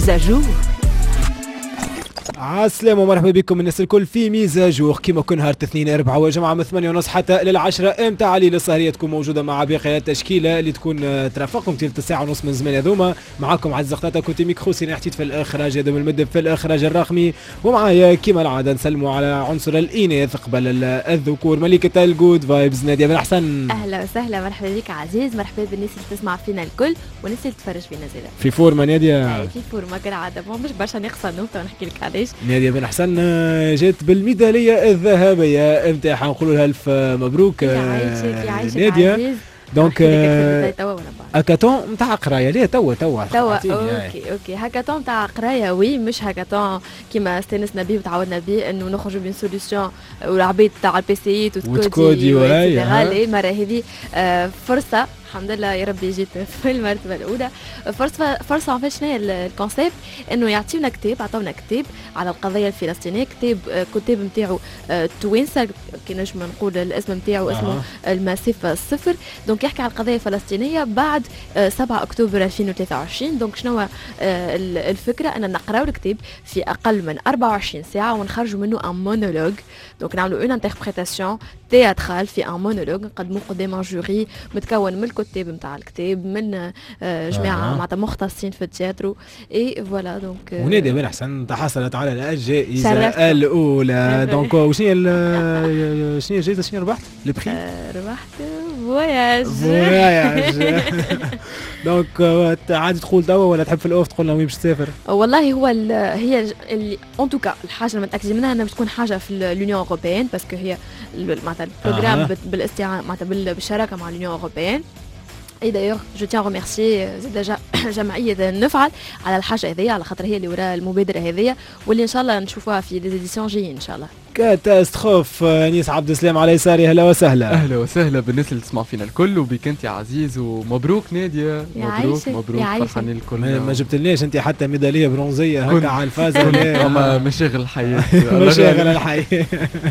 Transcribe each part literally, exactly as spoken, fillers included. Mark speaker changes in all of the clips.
Speaker 1: ميزاجور.
Speaker 2: عالسلامة ومرحبا بكم الناس الكل في ميزاجور كيما كل نهار اثنين أربعة وجمعة من ثمانية ونص حتى للعشرة امتى علي السهرية تكون موجودة مع باقي التشكيلة اللي تكون ترافقكم تلت ساعة ونص من زمان هذوما. معاكم عز زغطاطا كنت ميكرو سيني حتيت في الإخراج هذا المدب في الإخراج الرقمي، ومعايا كيما العادة نسلموا على عنصر الإناث قبل الذكور ملكة الجود فايبز نادية بن حسن.
Speaker 3: أهلا وسهلا، مرحبا بك عزيز، مرحبا بالناس اللي تسمع فينا الكل والناس اللي تتفرج فينا زيادة.
Speaker 2: في فورما نادية؟
Speaker 3: في فورما كالعادة، مش برشا نقصى نوتة ونحكي لك علاش.
Speaker 2: نادية بن حسن جات بالميدالية الذهبية امتى حنقولوا لها الف مبروك
Speaker 3: يعيشك يعيشك
Speaker 2: نادية. دونك هاكاطون نتاع قرايه ليه توا توا
Speaker 3: توا اوكي اوكي هاكاطون نتاع قرايه وي، مش هاكاطون كيما استانسنا به وتعودنا به انه نخرجوا بين سوليسيون والعبيد تاع البيسيات وتكودي وتكودي. المره هذه فرصه الحمد لله يا ربي جيت في المرتبه الاولى. فرصه فرصه عن شنو هي الكونسيبت انه يعطيونا كتاب، عطونا كتاب على القضيه الفلسطينيه، كتاب كتاب نتاعو توينسا كي نجم نقول الاسم نتاعو اسمه المسافه الصفر. دونك يحكي على القضيه الفلسطينيه بعد سبعة أكتوبر ألفين وثلاثة وعشرين. دونك شنو الفكره؟ ان نقراو الكتاب في اقل من أربعة وعشرين ساعه ونخرجوا منه ان مونولوج. دونك نعملوا اون انتربريتاسيون تياترال في ان مونولوج نقدموه قدام جوري متكون من الكتاب نتاع الكتاب من جماعه آه. معناتها مختصين في التياترو اي فوالا. دونك
Speaker 2: ونادية بن حسن تحصلت على الجائزه الاولى. دونك وشنو هي شنو الجائزه شنو ربحت؟ البري
Speaker 3: ربحت فواياج
Speaker 2: فواياج. دونك عادي تقول توا ولا تحب في الاوف تقول لنا وين باش تسافر؟
Speaker 3: والله هو هي اللي اون توكا الحاجه اللي متاكدين منها انها بتكون حاجه في اليونيون اوروبيين باسكو هي معناتها البروغرام آه. بالاستعانه معناتها بالشراكه مع اليونيون اوروبيين. اي دايوغ جو تيان ريميرسي زاد جمعيه نفعل على الحاجه هذيا على خاطر هي اللي وراء المبادره هذيا واللي ان شاء الله نشوفوها في دي زيديسيون جايين ان شاء الله.
Speaker 2: كاتاستروف انيس عبد السلام على يساري، اهلا وسهلا.
Speaker 4: اهلا وسهلا بالناس اللي تسمع فينا الكل وبك انت يا عزيز، ومبروك ناديه. مبروك مبروك فرحانين الكل.
Speaker 2: ما, ما جبتلناش انت حتى ميداليه برونزيه هكا على الفازه ولا
Speaker 4: ما مشاغل الحياه
Speaker 2: مشاغل الحياه.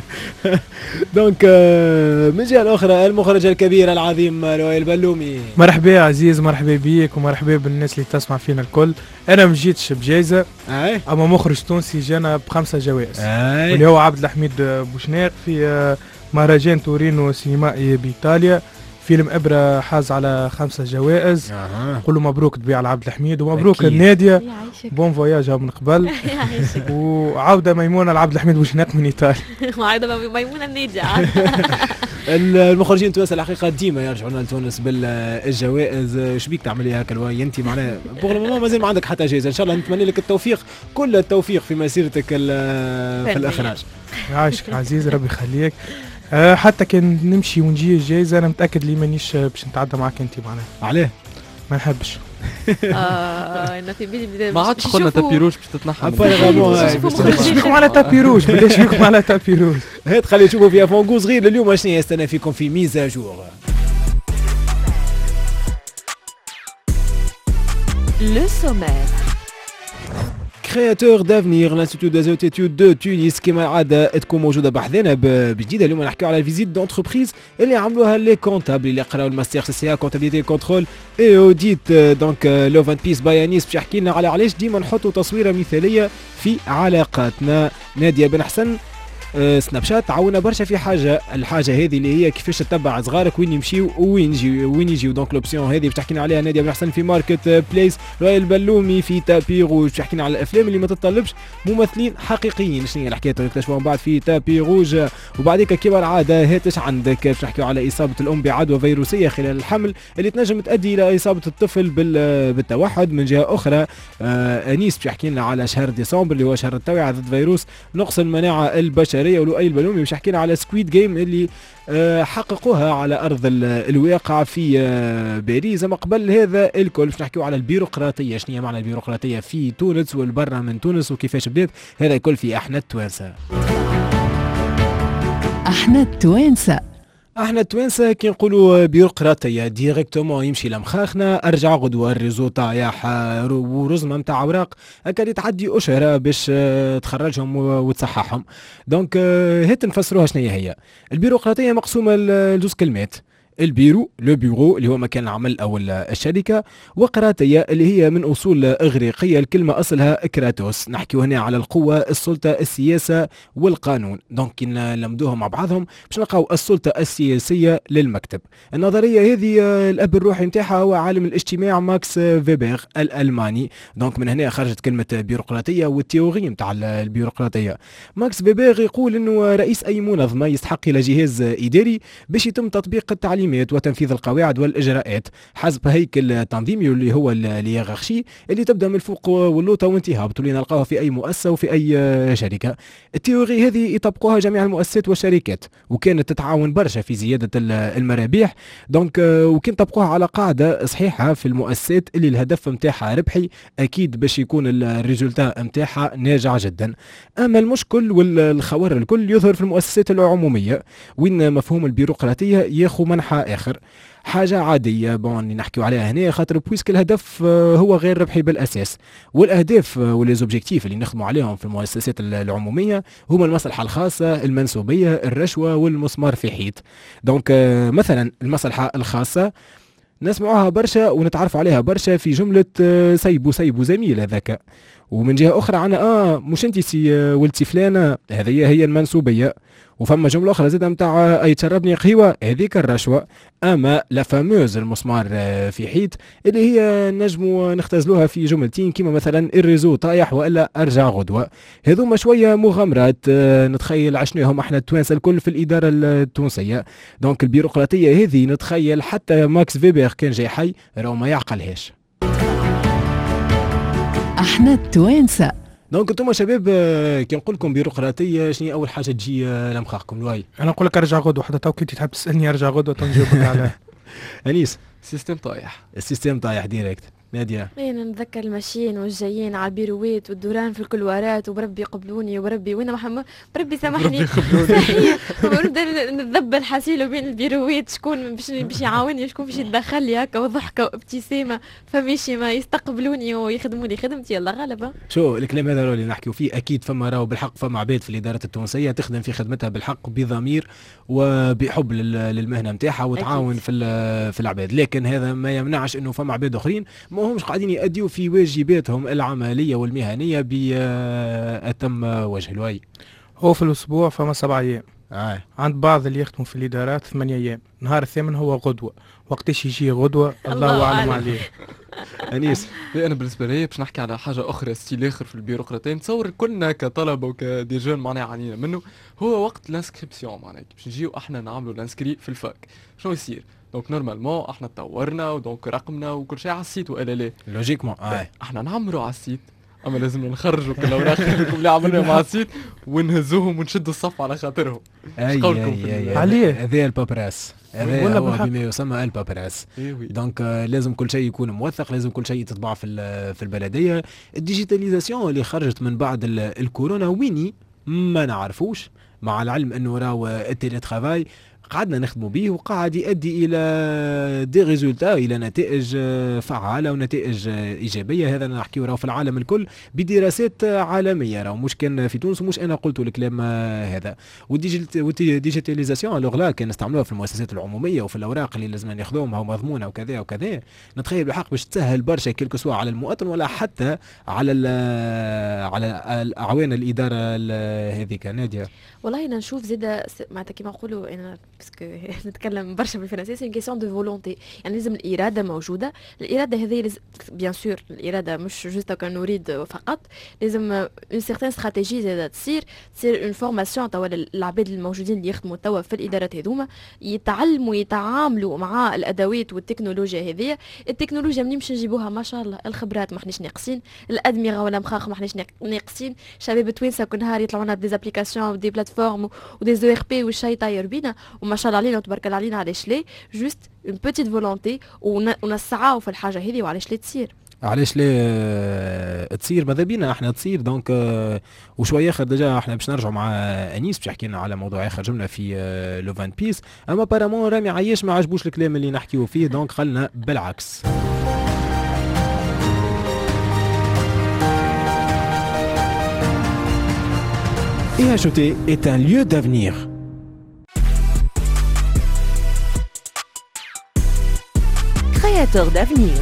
Speaker 2: دونك من الجهه الاخرى المخرج الكبير العظيم لؤي البلومي.
Speaker 5: مرحبا يا عزيز، مرحبا بيك ومرحبا بالناس اللي تسمع فينا الكل. انا ما جيتش بجائزه
Speaker 2: اي
Speaker 5: اما مخرج تونسي جانا بخمسه جوائز
Speaker 2: اي
Speaker 5: واللي هو عبد الحميد بوشناق في مهرجان تورينو سينمائي بايطاليا. فيلم ابره حاز على خمسه جوائز.
Speaker 2: أه.
Speaker 5: قولوا مبروك طبيعة على عبد الحميد ومبروك الناديه. بون فواياج من قبل. وعوده ميمونه لعبد الحميد بوشناق من ايطاليا.
Speaker 3: وعوده ميمونه الناديه.
Speaker 2: المخرجين التوانسه الحقيقه ديما يرجعون لتونس بالجوائز. شبيك تعمل لي هكا الواي انت معناها بوغ المومون مازال ما عندك حتى جائزه. ان شاء الله نتمنى لك التوفيق، كل التوفيق في مسيرتك في الاخراج.
Speaker 5: عايشك عزيز ربي يخليك. أه حتى كان نمشي ونجي الجائزه انا متاكد لي مانيش باش نتعدى معك انت معناها.
Speaker 2: علاه؟
Speaker 5: ما نحبش.
Speaker 3: اه انا في بالي
Speaker 4: ما عادش قلنا تابي روج باش تتنحى.
Speaker 5: بلاش بيكم على تابي روج، بلاش بيكم على تابي روج.
Speaker 2: هات خلي نشوفوا فيها فونغو صغير اليوم شنو يستنى فيكم في ميزاجور.
Speaker 1: لو سومير.
Speaker 2: كرياتور دافنير لانستيتو دي زوت ايتود دو تونس كيما العاده تكون موجوده بحذنا بجديده. اليوم نحكيو على الفيزيت دونتربريز اللي عملوها لي كونتابل اللي قراو الماستر سي سي كونتابيليتي كنترول اي اوديت. دونك لوف اند بيس بايانيس باش يحكي لنا على علاش ديما نحطوا تصويره مثاليه في علاقاتنا. ناديه بن حسن سناب شات تعاونا برشا في حاجه، الحاجه هذه اللي هي كيفاش تتبع صغارك وين يمشيو وين يجيو وين يجيو. دونك لوبسيون هذه باش تحكينا عليها ناديه بن حسن في ماركت بليس. لؤي البلومي في تابي روج باش تحكينا على الافلام اللي ما تتطلبش ممثلين حقيقيين. شنو هي الحكايه نكتشفوها من بعد في تابي روج. وبعديك كيما العاده هاتش عندك باش نحكيو على اصابه الام بعدوى فيروسيه خلال الحمل اللي تنجم تؤدي الى اصابه الطفل بالتوحد. من جهه اخرى آه انيس باش يحكي لنا على شهر ديسمبر اللي هو شهر التوعيه ضد فيروس نقص المناعه البشريه. ولؤي البلومي باش يحكي لنا على سكويد جيم اللي أه حققوها على ارض الواقع في أه باريس. اما قبل هذا الكل باش نحكيو على البيروقراطيه، شنو هي معنى البيروقراطيه في تونس والبرة من تونس وكيفاش بدات. هذا الكل في احنا التوانسه.
Speaker 1: احنا التوانسه
Speaker 2: احنا التوانسه كي نقولوا بيروقراطيه ديريكتومون يمشي لمخاخنا ارجع غدوه الريزو طايح ورزمه نتاع اوراق هكا اللي تعدي اشهر باش تخرجهم وتصححهم. دونك هات نفسروها شنو هي. البيروقراطيه مقسومه لجوز كلمات. البيرو لو بيرو اللي هو مكان العمل او الشركه، وقراتيا اللي هي من اصول اغريقيه، الكلمه اصلها كراتوس. نحكيو هنا على القوه، السلطه، السياسه والقانون. دونك نلمدوهم مع بعضهم باش نلقاو السلطه السياسيه للمكتب. النظريه هذه الاب الروحي نتاعها هو عالم الاجتماع ماكس فيبر الالماني. دونك من هنا خرجت كلمه بيروقراطيه والتيوري نتاع البيروقراطيه. ماكس فيبر يقول انه رئيس اي منظمه يستحق الى جهاز اداري باش يتم تطبيق التعليمات وتنفيذ القواعد والاجراءات حسب هيكل تنظيمي اللي هو الهيرارشي اللي تبدا من الفوق واللوطه وانتهاء، بتولي نلقاوها في اي مؤسسه وفي اي شركه. التيوري هذه يطبقوها جميع المؤسسات والشركات، وكانت تتعاون برشا في زياده المرابح. دونك وكان طبقوها على قاعده صحيحه في المؤسسات اللي الهدف نتاعها ربحي، اكيد باش يكون الريزولتا نتاعها ناجع جدا. اما المشكل والخور الكل يظهر في المؤسسات العموميه، وين مفهوم البيروقراطيه ياخذ منحى اخر، حاجه عاديه بون نحكيو عليها هنا، خاطر بويسك الهدف هو غير ربحي بالاساس، والاهداف وليزوبجيكتيف اللي نخدموا عليهم في المؤسسات العموميه هما المصلحه الخاصه، المنسوبيه، الرشوه والمسمار في حيط. دونك مثلا المصلحه الخاصه نسمعوها برشا ونتعرف عليها برشا في جمله سيبو سيبو زميل هذاك، ومن جهه اخرى عنا اه مش انت سي ولتي فلانه، هذه هي المنسوبيه. وفما جمله اخرى زاده نتاع اي تشربني قهوه، هذيك الرشوه. اما لا فاموز المسمار في حيط اللي هي نجموا نختزلوها في جملتين كيما مثلا الريزو طايح والا ارجع غدوه. هذوما شويه مغامرات نتخيل عشناهم احنا التوانسه الكل في الاداره التونسيه. دونك البيروقراطيه هذه نتخيل حتى ماكس فيبر كان جاي حي راهو ما يعقلهاش.
Speaker 1: احنا التوانسه.
Speaker 2: دونك انتم شباب كي نقول لكم بيروقراطيه شنو اول حاجه تجي لمخاخكم لواي؟
Speaker 5: انا نقول لك ارجع غدوه، حتى تو كي تحب تسالني ارجع غدوه تنجاوبك عليه.
Speaker 2: انيس
Speaker 4: سيستم طايح،
Speaker 2: السيستم طايح ديريكت. ناديه
Speaker 3: انا نتذكر الماشيين والجايين على البيروات والدوران في الكلوارات، وبربي يقبلوني وبربي وين محمد بربي سامحني صحيح، ونبدا نتذبل حاسيله بين البيروات شكون باش باش يعاوني، شكون باش يتدخل لي هكا وضحكه وابتسامه، فماشي ما يستقبلوني ويخدموا لي خدمتي. يلا غلبه.
Speaker 2: شو الكلام هذا اللي نحكيو فيه اكيد فما راهو بالحق فما عباد في الاداره التونسيه تخدم في خدمتها بالحق بضمير وبحب للمهنه نتاعها وتعاون في في العباد، لكن هذا ما يمنعش انه فما عباد اخرين ما همش قاعدين يأديوا في واجباتهم العمليه والمهنيه بأتم وجه. الواي
Speaker 5: هو في الاسبوع فما سبع ايام،
Speaker 2: آه.
Speaker 5: عند بعض اللي يخدموا في الادارات ثمانية ايام، نهار الثامن هو غدوه، وقتاش يجي غدوه الله اعلم عليه.
Speaker 2: انيس
Speaker 4: انا بالنسبه لي باش نحكي على حاجه اخرى ستيل اخر في البيروقراطيه، نتصور كلنا كطلبه وكدي جون معناها عانينا منه، هو وقت الانسكريبسيون. معناها باش نجيو احنا نعملوا الانسكري في الفاك، شنو يصير؟ دونك نورمالمون احنا تطورنا ودونك رقمنا وكل شيء على السيت والا لا
Speaker 2: لوجيكمون اه
Speaker 4: احنا نعمروا على السيت، اما لازم نخرجوا كل الاوراق اللي عملناهم على السيت ونهزوهم ونشدوا الصف على خاطرهم.
Speaker 2: اي اي
Speaker 5: عليه
Speaker 2: هذا البابراس، هذا هو بما يسمى البابراس. دونك لازم كل شيء يكون موثق، لازم كل شيء تطبع في في البلديه. الديجيتاليزاسيون اللي خرجت من بعد الكورونا ويني ما نعرفوش، مع العلم انه راهو التيلي ترافاي قعدنا نخدموا به وقاعد يؤدي الى دي ريزولتا، الى نتائج فعاله ونتائج ايجابيه. هذا نحكيو راهو في العالم الكل بدراسات عالميه، راهو مش كان في تونس ومش انا قلت الكلام هذا. والديجيتاليزاسيون لوغلا كان نستعملوها في المؤسسات العموميه وفي الاوراق اللي لازم ناخذوها ومضمونه وكذا وكذا. نتخيل بالحق باش تسهل برشا كلك سواء على المواطن ولا حتى على على اعوان الاداره هذيك. ناديه
Speaker 3: والله انا نشوف زاده معناتها كيما نقولوا انا باسكو نتكلم برشا بالفرنسي، سي كيسيون دو فولونتي، يعني لازم الاراده موجوده. الاراده هذه بيان سور الاراده مش جوست كان نريد فقط، لازم اون سيغتان استراتيجي زاده تصير تصير اون فورماسيون توا العباد الموجودين اللي يخدموا توا في الادارات هذوما يتعلموا يتعاملوا مع الادوات والتكنولوجيا هذه. التكنولوجيا منين باش نجيبوها؟ ما شاء الله الخبرات ما حناش ناقصين، الادمغه ولا مخاخ ما حناش ناقصين. شباب توانسه كل نهار يطلعوا لنا بدي ابليكاسيون ودي بلاتفورم ودي او ار بي والشيء طاير بينا وما شاء الله علينا وتبارك الله علينا. علاش ليه؟ جوست اون بوتيت فولونتي ونسعاو في الحاجه هذه، وعلاش ليه تصير؟
Speaker 2: علاش ليه تصير؟ ماذا بينا احنا تصير. دونك وشويه اخر ديجا احنا باش نرجعوا مع انيس باش يحكي لنا على موضوع اخر جمله في لو فان بيس. اما بارامون رامي عياش ما عجبوش الكلام اللي نحكيو فيه، دونك خلنا بالعكس. I H E T est un lieu d'avenir.
Speaker 1: créateurs d'avenir.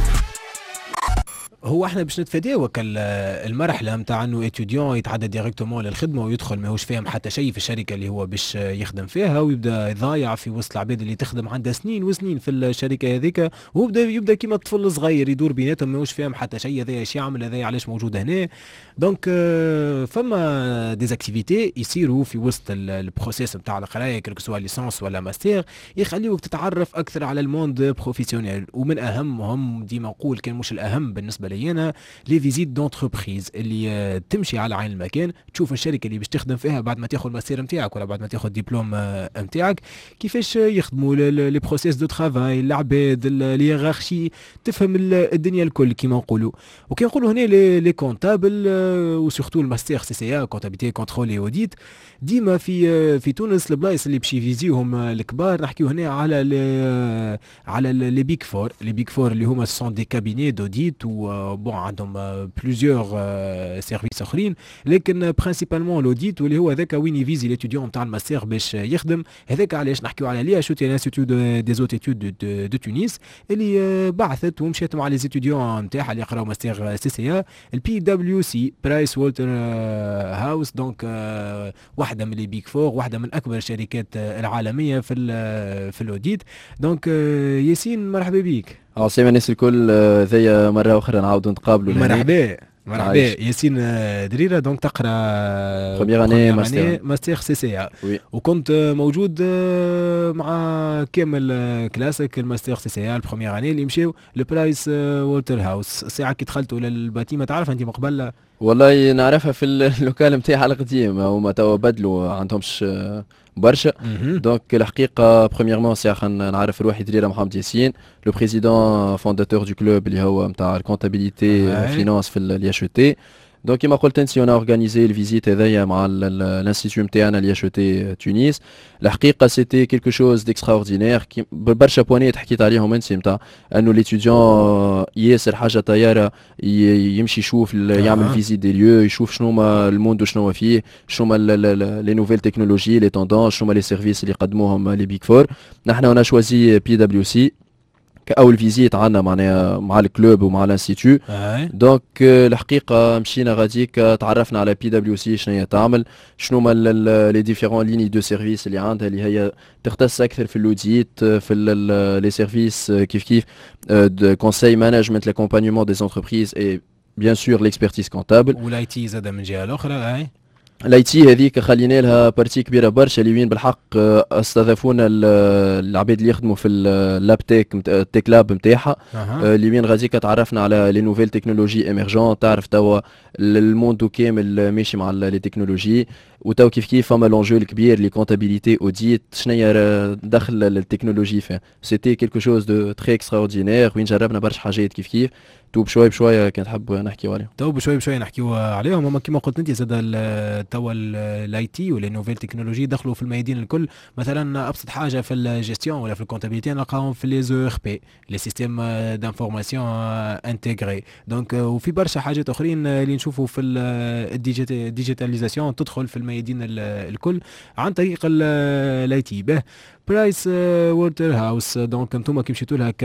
Speaker 2: هو احنا باش نتفاداو المرحله نتاع انه اتيديون يتعدى ديريكتومون للخدمه ويدخل ماهوش فاهم حتى شيء في الشركه اللي هو باش يخدم فيها ويبدا يضايع في وسط العباد اللي تخدم عندها سنين وسنين في الشركه هذيك ويبدا يبدا كيما الطفل الصغير يدور بيناتهم ماهوش فاهم حتى شيء هذا ايش يعمل هذا علاش موجود هنا. دونك فما ديزاكتيفيتي يصيروا في وسط البروسيس نتاع القرايه كل سوا ليسانس ولا ماستر يخليوك تتعرف اكثر على الموند بروفيسيونيل. ومن اهمهم ديما نقول كان مش الاهم بالنسبه لي انا لي فيزيت دونتربريز اللي تمشي على عين المكان تشوف الشركه اللي باش تخدم فيها بعد ما تاخذ الماستر نتاعك ولا بعد ما تاخذ دبلوم نتاعك كيفاش يخدموا لي بروسيس دو ترافاي العباد الهيرارشي تفهم الدنيا الكل كيما نقولوا. وكي نقولوا هنا لي لي كونتابل وسورتو الماستر سي سي ا كونتابيتي كونترول اي اوديت ديما في في تونس البلايص اللي باش يفيزيوهم الكبار نحكيو هنا على لي على لي بيك فور لي بيك فور اللي هما سون دي كابيني دوديت و بون عندهم بلوزيور سيرفيس اخرين لكن برينسيبالمون لوديت واللي هو هذاك وين يفيزي ليتيديون نتاع الماستر باش يخدم. هذاك علاش نحكيو على لي اشوتي لانستيتيو دي زوت ايتود دو تونس اللي بعثت ومشات مع لي زيتيديون نتاعها اللي يقراو ماستر سي سي ا البي دبليو سي برايس والتر هاوس. دونك واحده من لي بيك فور واحده من اكبر الشركات العالميه في في الاوديت. دونك ياسين مرحبا بك.
Speaker 6: عاصمة الناس الكل ذي مرة أخرى نعاودوا نتقابلوا.
Speaker 2: مرحبا مرحبا ياسين دريرة. دونك تقرا
Speaker 6: بروميير اني ماستر
Speaker 2: ماستر سي سي ا وكنت موجود مع كامل كلاسيك الماستر سي سي ا البروميير اني اللي مشاو لبرايس والتر هاوس. الساعة كي دخلتوا للباتيمة تعرف انت مقبل؟
Speaker 6: والله نعرفها في اللوكال نتاعها القديم هما توا بدلوا عندهمش برشا. دونك الحقيقه برومييرمون سي خلينا نعرف روحي دريره محمد ياسين لو بريزيدون فونداتور دو كلوب اللي هو نتاع الكونتابيليتي فينانس في الي اش تي. دونك كيما قلت انت انا اورغانيزي الفيزيت هذايا مع الانستيتيو نتاعنا الي اش تي تونس. الحقيقه سيتي كيلكو شوز ديكستراوردينير برشا بوانيت حكيت عليهم انت نتاع انه ليتيديون ياسر حاجه طياره يمشي يشوف يعمل فيزيت دي ليو يشوف شنو ما الموند وشنو فيه شنو ما لي نوفيل تكنولوجي لي توندونس شنو ما لي سيرفيس اللي يقدموهم لي بيك فور. نحن انا شوازي بي دبليو سي كأول فيزيت عندنا معناها مع الكلوب ومع الانستيتيو. دونك الحقيقه مشينا غاديك تعرفنا على بي دبليو سي شنو هي تعمل شنو هما لي ديفيرون ليني دو سيرفيس اللي عندها اللي هي تختص اكثر في الاوديت في لي سيرفيس كيف كيف دو كونساي مانجمنت لاكومبانيمون دي انتربريز اي بيان سور ليكسبرتيز كونتابل
Speaker 2: والاي تي زاد من جهه الاخرى. اي
Speaker 6: الاي تي هذيك خلينا لها بارتي كبيره برشا اللي وين بالحق استضافونا العباد اللي يخدموا في اللاب تيك التيك لاب نتاعها اللي وين غاديك تعرفنا على لي نوفيل تكنولوجي ايمرجون. تعرف توا الموندو كامل ماشي مع لي تكنولوجي وتو كيف كيف فما لونجو الكبير لي كونتابيليتي اوديت شنيا دخل التكنولوجي فيها. سيتي كيلكو شوز دو تري اكستراوردينير وين جربنا برشا حاجات كيف كيف تو بشوي بشويه كنت حاب نحكيو عليهم.
Speaker 2: تو بشوي بشوي نحكيو عليهم. هما كيما قلت انت زاد توا الاي تي ولا نوفيل تكنولوجي دخلوا في الميادين الكل. مثلا ابسط حاجه في الجيستيون ولا في الكونتابيليتي نلقاهم في لي زو ار بي لي سيستيم دانفورماسيون انتيغري. دونك وفي برشا حاجات اخرين اللي نشوفوا في الديجيتاليزاسيون تدخل في الميادين الكل عن طريق الاي تي. به برايس والتر هاوس دونك انتم كي مشيتوا لها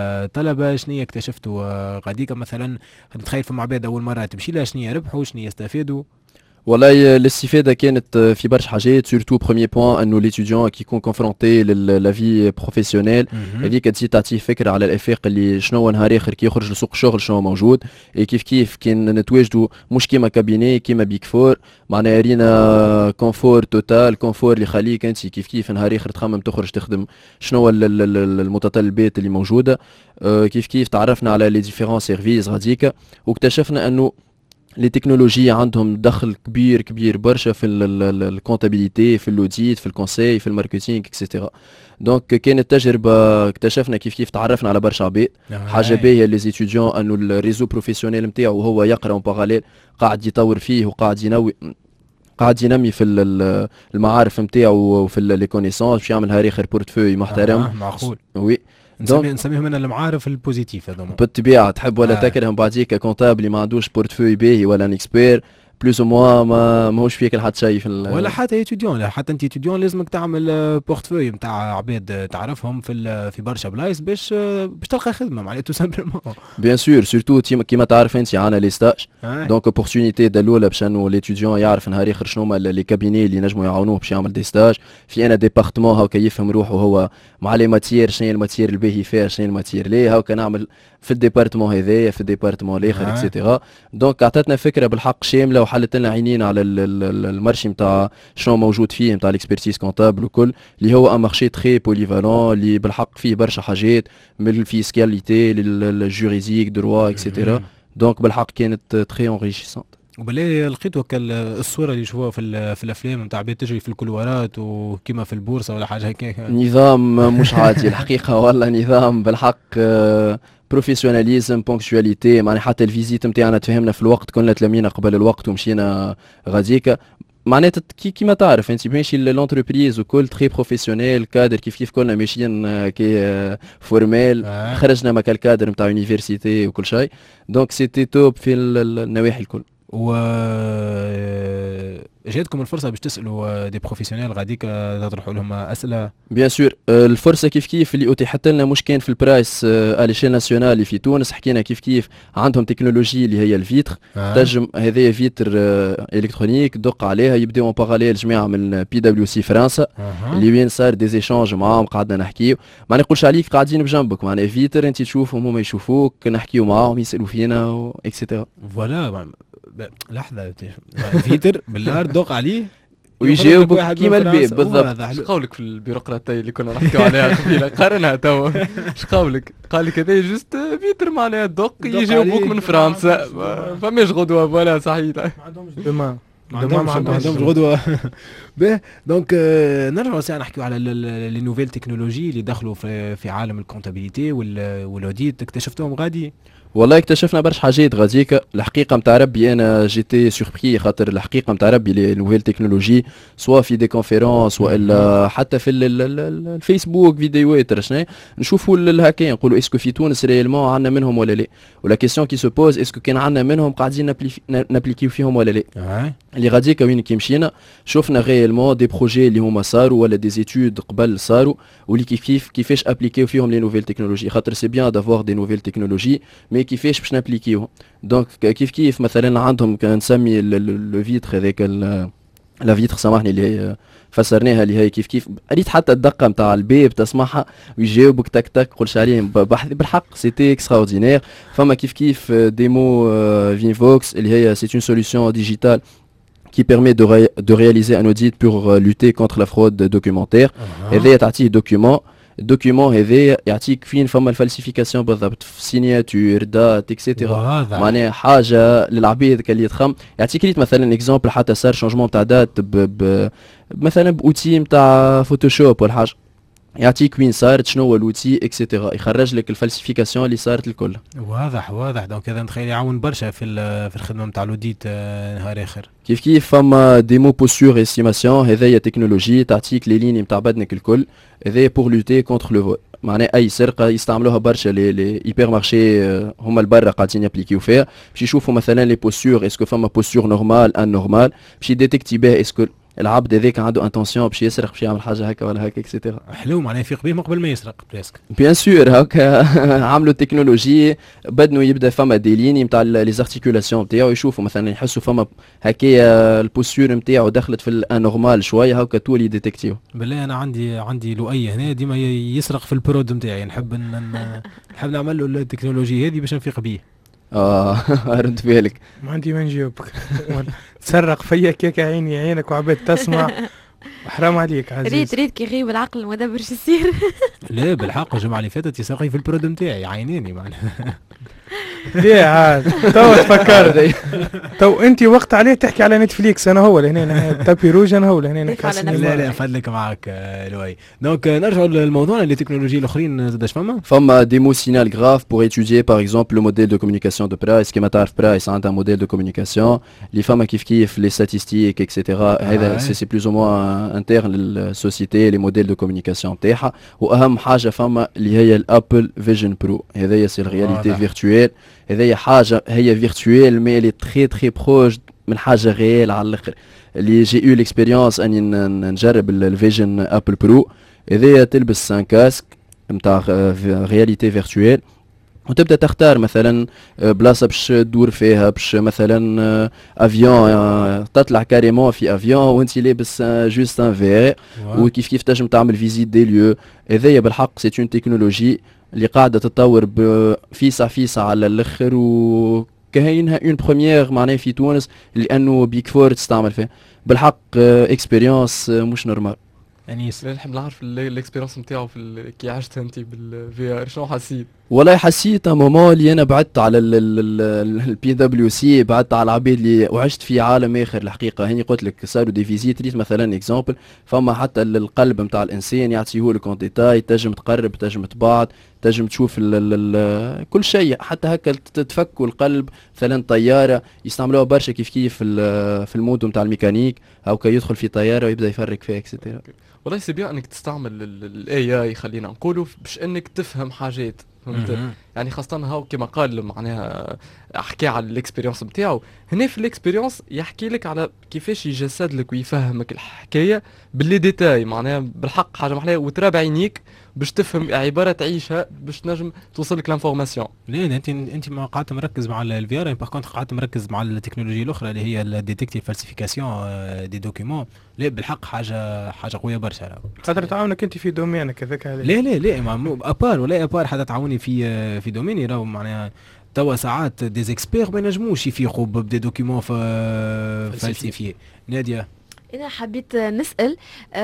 Speaker 2: كطلبه شنو اكتشفتوا غاديك مثلا نتخيل في عباد اول مره تمشي لها شنو يربحوا شنو يستفادوا؟
Speaker 6: والله الاستفاده كانت في برشا حاجات سورتو بروميير بوان انه ليتيديون كي يكون كونفرونتي لا في بروفيسيونيل هذيك تزيد تعطيه فكره على الافاق اللي شنو نهار اخر كي يخرج لسوق الشغل شنو موجود. اي كيف كيف كان نتواجدوا مش كيما كابيني كيما بيك فور معناها رينا كونفور توتال كونفور اللي يخليك انت كيف كيف نهار اخر تخمم تخرج تخدم شنو المتطلبات اللي موجوده. كيف كيف تعرفنا على لي ديفيرون سيرفيس غاديك واكتشفنا انه لي تكنولوجيا عندهم دخل كبير كبير برشا في الكونتابيليتي في اللوديت في الكونساي في الماركتينغ اكسيتيرا. دونك كانت تجربه اكتشفنا كيف كيف تعرفنا على برشا عباد. حاجه باهيه لي زيتيديون انه الريزو بروفيسيونيل نتاعو هو يقرا اون باراليل قاعد يطور فيه وقاعد ينوي قاعد ينمي في المعارف نتاعو وفي لي كونيسونس باش يعمل هاري خير بورتفوي محترم.
Speaker 2: آه معقول.
Speaker 6: وي
Speaker 2: نسميهم من المعارف البوزيتيف هذوما
Speaker 6: بالطبيعه تحب ولا آه. تكره بعديك كونتابل ما عندوش بورتفوي باهي ولا ان اكسبير بلوز موا ما ماهوش فيك لحد شيء في
Speaker 2: ولا حتى ايتوديون، لا حتى انت ايتوديون لازمك تعمل بورتفوي نتاع عباد تعرفهم في في برشا بلايص باش باش تلقى خدمه معناتها تو سامبلومون.
Speaker 6: بيان سور سورتو كيما تعرف انت عندنا لي ستاج دونك اوبورتونيتي الاولى باش انه ليتوديون يعرف نهار اخر شنو هما لي كابيني اللي نجموا يعاونوه باش يعمل دي ستاج في انا ديبارتمون هاكا يفهم روحه هو مع لي ماتير شنو هي الماتير الباهي فيها شنو هي الماتير ليه هاكا نعمل في الديبارتمون هذايا في الديبارتمون الاخر اكسيتيرا. دونك عطاتنا فكره بالحق شامله وحلت لنا عينين على المارشي نتاع شنو موجود فيه نتاع الاكسبرتيز كونتابل وكل اللي هو ان مارشي تري بوليفالون اللي بالحق فيه برشا حاجات من الفيسكاليتي للجوريديك دروا اكسيتيرا. دونك بالحق كانت تري انريشيسونت.
Speaker 2: وبالله لقيت وكا الصوره اللي يشوفوها في في الافلام نتاع بيت تجري في الكلوارات وكيما في البورصه ولا حاجه هكاك.
Speaker 6: نظام مش عادي الحقيقه والله نظام بالحق بروفيسيوناليزم بونكتواليتي معناها حتى الفيزيت نتاعنا تفهمنا في الوقت كنا تلامينا قبل الوقت ومشينا غاديكا معناتها كي كيما تعرف انت ماشي لونتربريز وكل تري بروفيسيونيل كادر كيف كيف كنا ماشيين كي فورميل آه. خرجنا ما كالكادر نتاع يونيفرسيتي وكل شيء دونك سيتي توب في النواحي الكل.
Speaker 2: و جاتكم الفرصه باش تسالوا دي بروفيسيونيل غاديك تطرحوا لهم اسئله؟
Speaker 6: بيان سور الفرصه كيف كيف اللي اتيحت لنا مش كان في البرايس اليشيل ناسيونال اللي في تونس حكينا كيف كيف عندهم تكنولوجي اللي هي الفيتر آه. تنجم هذايا فيتر الكترونيك دق عليها يبداو اون باراليل جماعه من بي دبليو سي فرنسا آه. اللي وين صار دي زيشانج معاهم قعدنا نحكيو ما نقولش عليك قاعدين بجنبك معناها فيتر انت تشوفهم هما يشوفوك نحكيو معاهم يسالوا فينا اكسيتيرا.
Speaker 2: فوالا لحظه فيتر بالارض دوق عليه
Speaker 6: ويجاوبك كيما البيب بالضبط.
Speaker 4: اش قولك في البيروقراطيه اللي كنا نحكيو عليها قبيله قارنها توا اش قولك؟ قال لك هذا جوست فيتر معناها دوق يجاوبوك من فرنسا فماش غدوه ولا صحيح ما
Speaker 5: عندهمش دما
Speaker 2: ما عندهمش غدوه. باهي دونك نرجعوا ساعه نحكيو على لي نوفيل تكنولوجي اللي دخلوا في في عالم الكونتابيليتي والاوديت اكتشفتوهم غادي.
Speaker 6: والله اكتشفنا برشا حاجات غاديك الحقيقه نتاع ربي انا جيتي سوربري خاطر الحقيقه نتاع ربي لي نوفيل تكنولوجي سوا في دي كونفيرونس والا حتى في الفيسبوك فيديوهات شنو نشوفوا الهكايا نقولوا اسكو في تونس ريالمون عندنا منهم ولا لا ولا كيسيون كي سو بوز اسكو كان عندنا منهم قاعدين نابليكيو فيهم ولا لا. اللي غاديك وين كي مشينا شفنا ريالمون دي بروجي اللي هما صاروا ولا دي زيتود قبل صاروا واللي كيف كيف كيفاش ابليكيو فيهم لي نوفيل تكنولوجي خاطر سي بيان دافوار دي نوفيل تكنولوجي مي كيفاش باش نابليكيوهم. دونك كيف كيف مثلا عندهم نسمي لو فيتر هذاك لا فيتر سامحني اللي فسرناها اللي هي كيف كيف ريت حتى الدقه نتاع الباب تسمعها ويجاوبك تك تك قولش عليهم بالحق سيتي اكستراوردينير. فما كيف كيف ديمو فينفوكس اللي هي سي اون سوليوشن ديجيتال qui permet de, ré de réaliser un audit pour euh, lutter contre la fraude documentaire. هذايا تعطيه دوكيومون الدوكيومون هذايا يعطيك فين فما الفالسيفيكاسيون بالضبط سيناتور دات اكسيتيرا معناها حاجه للعبيد اللي يتخم يعطيك ريت مثلا اكزومبل حتى صار شونجمون تاع دات ب ب مثلا باوتي نتاع فوتوشوب ولا حاجه يعطيك وين صارت شنو هو الاوتي اكسيتيرا يخرج لك الفالسيفيكاسيون اللي صارت الكل.
Speaker 2: واضح واضح دونك هذا نتخيل يعاون برشا في في الخدمه نتاع الاوديت نهار اخر.
Speaker 6: كيف كيف فما ديمو بوستور استيماسيون هذايا تكنولوجي تعطيك لي ليني نتاع بدنك الكل هذايا بور لوتي كونتر لو فول معناها اي سرقه يستعملوها برشا لي لي هيبر مارشي هما البرا قاعدين يابليكيو فيها باش يشوفوا مثلا لي بوستور اسكو فما بوستور نورمال ان نورمال باش يديتيكتي بها اسكو العبد هذاك عنده انتونسيون باش يسرق باش يعمل حاجه هكا ولا هكا اكسيتيرا.
Speaker 2: حلو معناها يفيق به قبل ما يسرق بريسك.
Speaker 6: بيان سور هكا عملوا تكنولوجي بدنوا يبدا فما دي ليني نتاع لي زارتيكولاسيون نتاعو يشوفوا مثلا يحسوا فما هكايا البوستور نتاعو دخلت في الانورمال شويه هكا تولي يديتيكتيو.
Speaker 2: بالله انا عندي عندي لؤي هنا ديما يسرق في البرود نتاعي نحب نحب نعمل له التكنولوجي هذه باش نفيق به.
Speaker 6: اه رد بالك
Speaker 5: ما عندي ما نجاوبك تسرق فيا كيك عيني عينك وعباد تسمع حرام عليك عزيز.
Speaker 3: ريت ريت كي يغيب العقل المدبر شو يصير؟
Speaker 2: لا بالحق الجمعه اللي فاتت يسرقي في البرود نتاعي عينيني معناها.
Speaker 5: ليه عاد تو تفكرت تو انت وقت عليه تحكي على نتفليكس انا هو لهنا تابي روج انا هو لهنا
Speaker 2: نحكي. لا لا فضلك معاك لؤي. دونك نرجعوا للموضوع اللي التكنولوجيا الاخرين زادش فما
Speaker 6: فما ديمو سينال غراف بور ايتوديي باغ اكزومبل لو موديل دو كومونيكاسيون دو برايس كيما تعرف برايس عندها موديل دو كومونيكاسيون اللي فما كيف كيف لي ستاتيستيك اكسيتيرا هذا سي سي بلوز او موان انترن للسوسيتي لي موديل دو كومونيكاسيون تاعها. واهم حاجه فما اللي هي الابل فيجن برو هذايا سي الرياليتي فيرتويل هذايا حاجه هي فيرتويل مي لي تري تري بروج من حاجه غيال على الاخر. اللي جي يو ليكسبيريونس اني نجرب الفيجن ابل برو، هذايا تلبس ان كاسك نتاع رياليتي فيرتويل وتبدا تختار مثلا بلاصه باش تدور فيها، باش مثلا افيون تطلع كاريمون في افيون وانت لابس جوست ان في وكيف كيف تنجم تعمل فيزيت دي ليو. هذايا بالحق سي اون تكنولوجي اللي قاعده تتطور فيسع فيسع على الاخر، و كاينها اون بروميير معناها في تونس لانه بيك فور تستعمل فيها. بالحق اكسبيريونس مش نورمال.
Speaker 4: انيس نحب نعرف الاكسبيرينس نتاعو في كي عشت انت بالفي ار، شنو حسيت؟
Speaker 6: والله حسيت مومون اللي انا بعدت على البي دبليو سي، بعدت على العباد اللي وعشت في عالم اخر الحقيقه. هني قلت لك صاروا دي فيزيت ريت مثلا اكزامبل، فما حتى القلب نتاع الانسان يعطيه لك اون ديتاي، تنجم تقرب تنجم تبعد تنجم تشوف ال ال ال كل شيء، حتى هكا تفكوا القلب مثلا طياره يستعملوها برشا كيف كيف في المود نتاع الميكانيك، او كي يدخل في طياره ويبدا يفرك فيها اكسترا.
Speaker 4: والله سي بيان انك تستعمل الاي اي خلينا نقولوا باش انك تفهم حاجات، فهمت؟ يعني خاصة هاو كما قال معناها احكي على الاكسبيرينس نتاعو. هنا في الاكسبيرينس يحكي لك على كيفاش يجسد لك ويفهمك الحكايه باللي ديتاي، معناها بالحق حاجه محلاها وترى بعينيك باش تفهم عباره تعيشها باش تنجم توصل لك لانفورماسيون.
Speaker 2: ليه انت انت ما قعدت مركز مع الفي ار، باغ كونتر قعدت مركز مع التكنولوجيا الاخرى اللي هي الديتكتيف فالسيفيكاسيون دي دوكيومون. لا بالحق حاجه حاجه قويه برشا،
Speaker 5: خاطر تعاونك انت في دومينك هذاك. هذا
Speaker 2: لا لا لا ابار ولا ابار حتى تعاوني في في دوميني، راهو معناها توا ساعات دي اكسبير ما ينجموش يفيقوا بدي دوكيومون فالسيفيي. ناديه
Speaker 3: انا حبيت نسال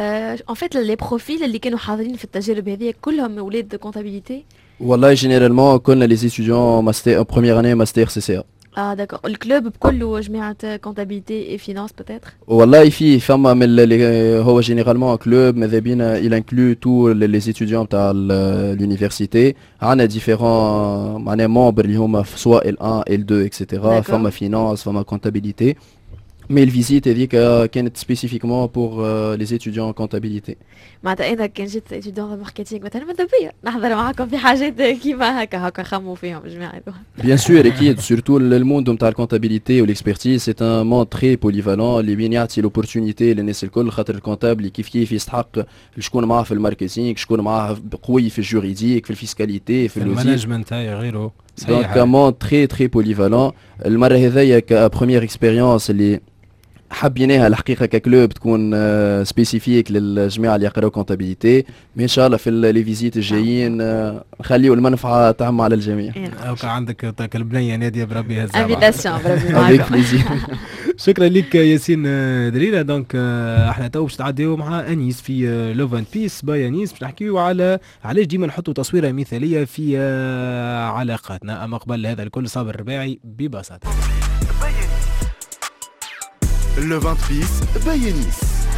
Speaker 3: ان فيت لي بروفيل اللي كانوا حاضرين في التجارب هذه كلهم اولاد كونتابيليتي؟
Speaker 6: والله جينيرالمون كنا لي ستوديون ماستر بروميير اني ماستر سي سي.
Speaker 3: اه داكور. الكلوب بكله جماعه كونتابيليتي اي فينانس بتاتر؟
Speaker 6: والله في فما من هو جينيرالمون كلوب ماذا بينا il inclut tous les étudiants تاع l'université. عندنا ديفيرون معناها ممبر اللي هما سواء ال واحد ال اثنين اكسيتيرا، فما فينانس فما كونتابيليتي. مي الفيزيت هذيك كانت سبيسيفيكمون بور لي ستوديون كونتابيليتي.
Speaker 3: معناتها انا كان جيت ستوديون ماركتينغ مثلا ماذا بيا نحضر معاكم في حاجات كيما هكا هكا نخموا فيهم جماعه.
Speaker 6: بيان سور اكيد سورتو الموند نتاع الكونتابيليتي والاكسبرتيز سي ان موند تري بوليفالون اللي بين يعطي لوبورتونيتي للناس الكل، خاطر الكونتابل كيف كيف يستحق شكون معاه في الماركتينغ، شكون معاه قوي في الجوريديك في الفيسكاليتي في
Speaker 2: المانجمنت هاي غيره.
Speaker 6: دونك موند تري تري بوليفالون. المره هذيا كبروميير اكسبيريونس اللي حبيناها الحقيقه ككلوب تكون سبيسيفيك للجماعه اللي يقراو كونتابيليتي، مي ان شاء الله في لي فيزيت الجايين نخليو المنفعه تعم على الجميع.
Speaker 2: او كان عندك تاك البنيه ناديه بربي هزها
Speaker 3: انفيتاسيون بربي معاكم.
Speaker 2: شكرا لك ياسين دليله. دونك احنا تو باش نتعداو مع انيس في لوف اند بيس باي انيس، باش نحكيو على علاش ديما نحطوا تصويره مثاليه في علاقاتنا. اما قبل هذا الكل صابر الرباعي ببساطه.
Speaker 7: لوف اند بيس باي انيس.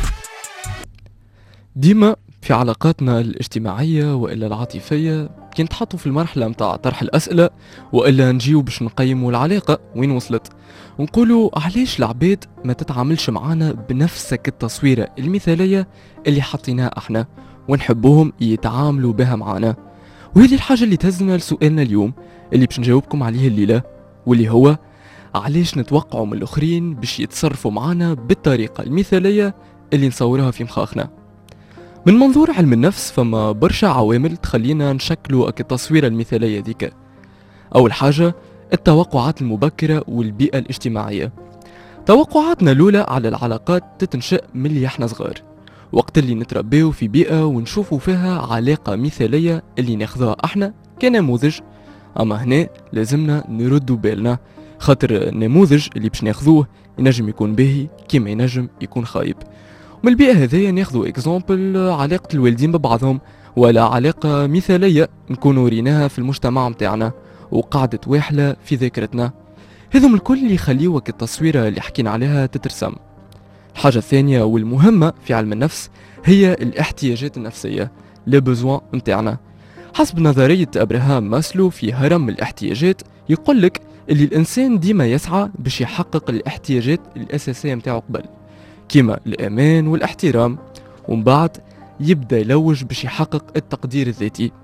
Speaker 4: ديما في علاقاتنا الاجتماعية وإلا العاطفية كي نتحطوا في المرحلة متاع طرح الأسئلة وإلا نجيو باش نقيموا العلاقة وين وصلت، ونقولوا علاش العباد ما تتعاملش معانا بنفسك التصويرة المثالية اللي حطيناها احنا ونحبوهم يتعاملوا بها معانا. وهذه الحاجة اللي تهزنا لسؤالنا اليوم اللي باش نجاوبكم عليه الليلة، واللي هو علاش نتوقعوا من الآخرين باش يتصرفوا معانا بالطريقة المثالية اللي نصورها في مخاخنا. من منظور علم النفس فما برشا عوامل تخلينا نشكلوا التصويرة المثالية ذيك. أول حاجة التوقعات المبكرة والبيئة الاجتماعية. توقعاتنا الأولى على العلاقات تتنشأ من اللي احنا صغار، وقت اللي نتربيو في بيئة ونشوفوا فيها علاقة مثالية اللي ناخذها احنا كنموذج. أما هنا لازمنا نردوا بالنا، خاطر النموذج اللي باش ناخذوه ينجم يكون باهي كيما ينجم يكون خايب. ومن البيئة هذيا ناخذوا اكزامبل علاقة الوالدين ببعضهم، ولا علاقة مثالية نكونوا ريناها في المجتمع متاعنا وقعدت واحلة في ذاكرتنا. هذم الكل اللي يخليوك التصويرة اللي حكينا عليها تترسم. الحاجة الثانية والمهمة في علم النفس هي الاحتياجات النفسية، لي بوزوان متاعنا. حسب نظرية أبراهام ماسلو في هرم الاحتياجات يقولك اللي الإنسان ديما يسعى باش يحقق الاحتياجات الأساسية متاعه قبل، كيما الأمان والاحترام، ومن بعد يبدأ يلوج باش يحقق التقدير الذاتي.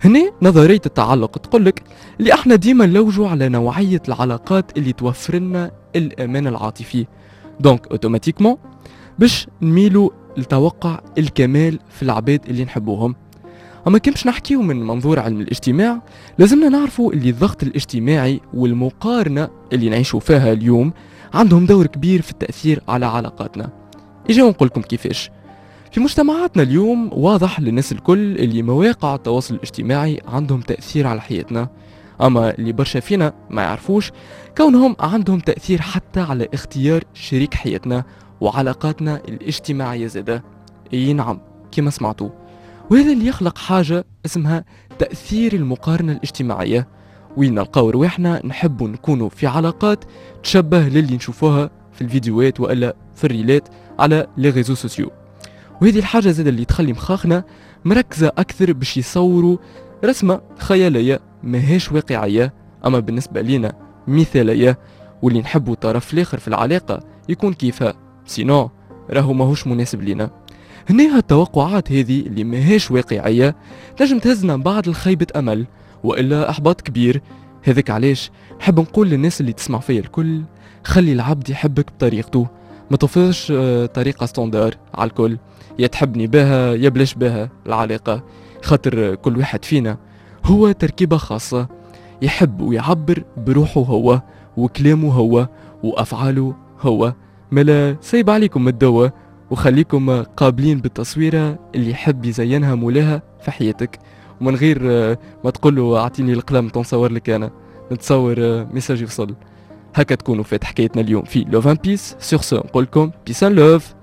Speaker 4: هنا نظرية التعلق تقولك اللي احنا ديما نلوجوا على نوعية العلاقات اللي توفر لنا الأمان العاطفي، دونك اوتوماتيكمون باش نميلوا لتوقع الكمال في العباد اللي نحبوهم. اما كمش نحكيو من منظور علم الاجتماع، لازمنا نعرفوا اللي الضغط الاجتماعي والمقارنة اللي نعيشوا فيها اليوم عندهم دور كبير في التأثير على علاقاتنا. اجا نقولكم كيفاش. في مجتمعاتنا اليوم واضح للناس الكل اللي مواقع التواصل الاجتماعي عندهم تأثير على حياتنا، اما اللي برشا فينا ما يعرفوش كونهم عندهم تأثير حتى على اختيار شريك حياتنا وعلاقاتنا الاجتماعية زادة. اي نعم كما سمعتوا، وهذا اللي يخلق حاجة اسمها تأثير المقارنة الاجتماعية، وين نلقاو رواحنا نحبوا نكونوا في علاقات تشبه للي نشوفوها في الفيديوهات وإلا في الريلات على لي ريزو سوسيو. وهذه الحاجة زاد اللي تخلي مخاخنا مركزة أكثر باش يصوروا رسمة خيالية ماهيش واقعية، أما بالنسبة لنا مثالية، واللي نحبوا الطرف الآخر في العلاقة يكون كيفها، سينو راهو ماهوش مناسب لنا. هنا التوقعات هذه اللي ماهيش واقعية نجم تهزنا بعض الخيبة أمل وإلا إحباط كبير. هذاك علاش نحب نقول للناس اللي تسمع فيا الكل، خلي العبد يحبك بطريقته، ما تفرضش طريقة ستاندار على الكل، يا تحبني بها يا بلاش بها العلاقة، خاطر كل واحد فينا هو تركيبة خاصة، يحب ويعبر بروحه هو وكلامه هو وأفعاله هو. ملا سايب عليكم الدواء وخليكم قابلين بالتصويرة اللي يحب يزينها مولاها في حياتك، ومن غير ما تقوله اعطيني القلم تنصور لك انا نتصور ميساج يوصل. هكا تكونوا فات حكايتنا اليوم في لوف ان بيس. سور سو نقولكم بيس ان لوف.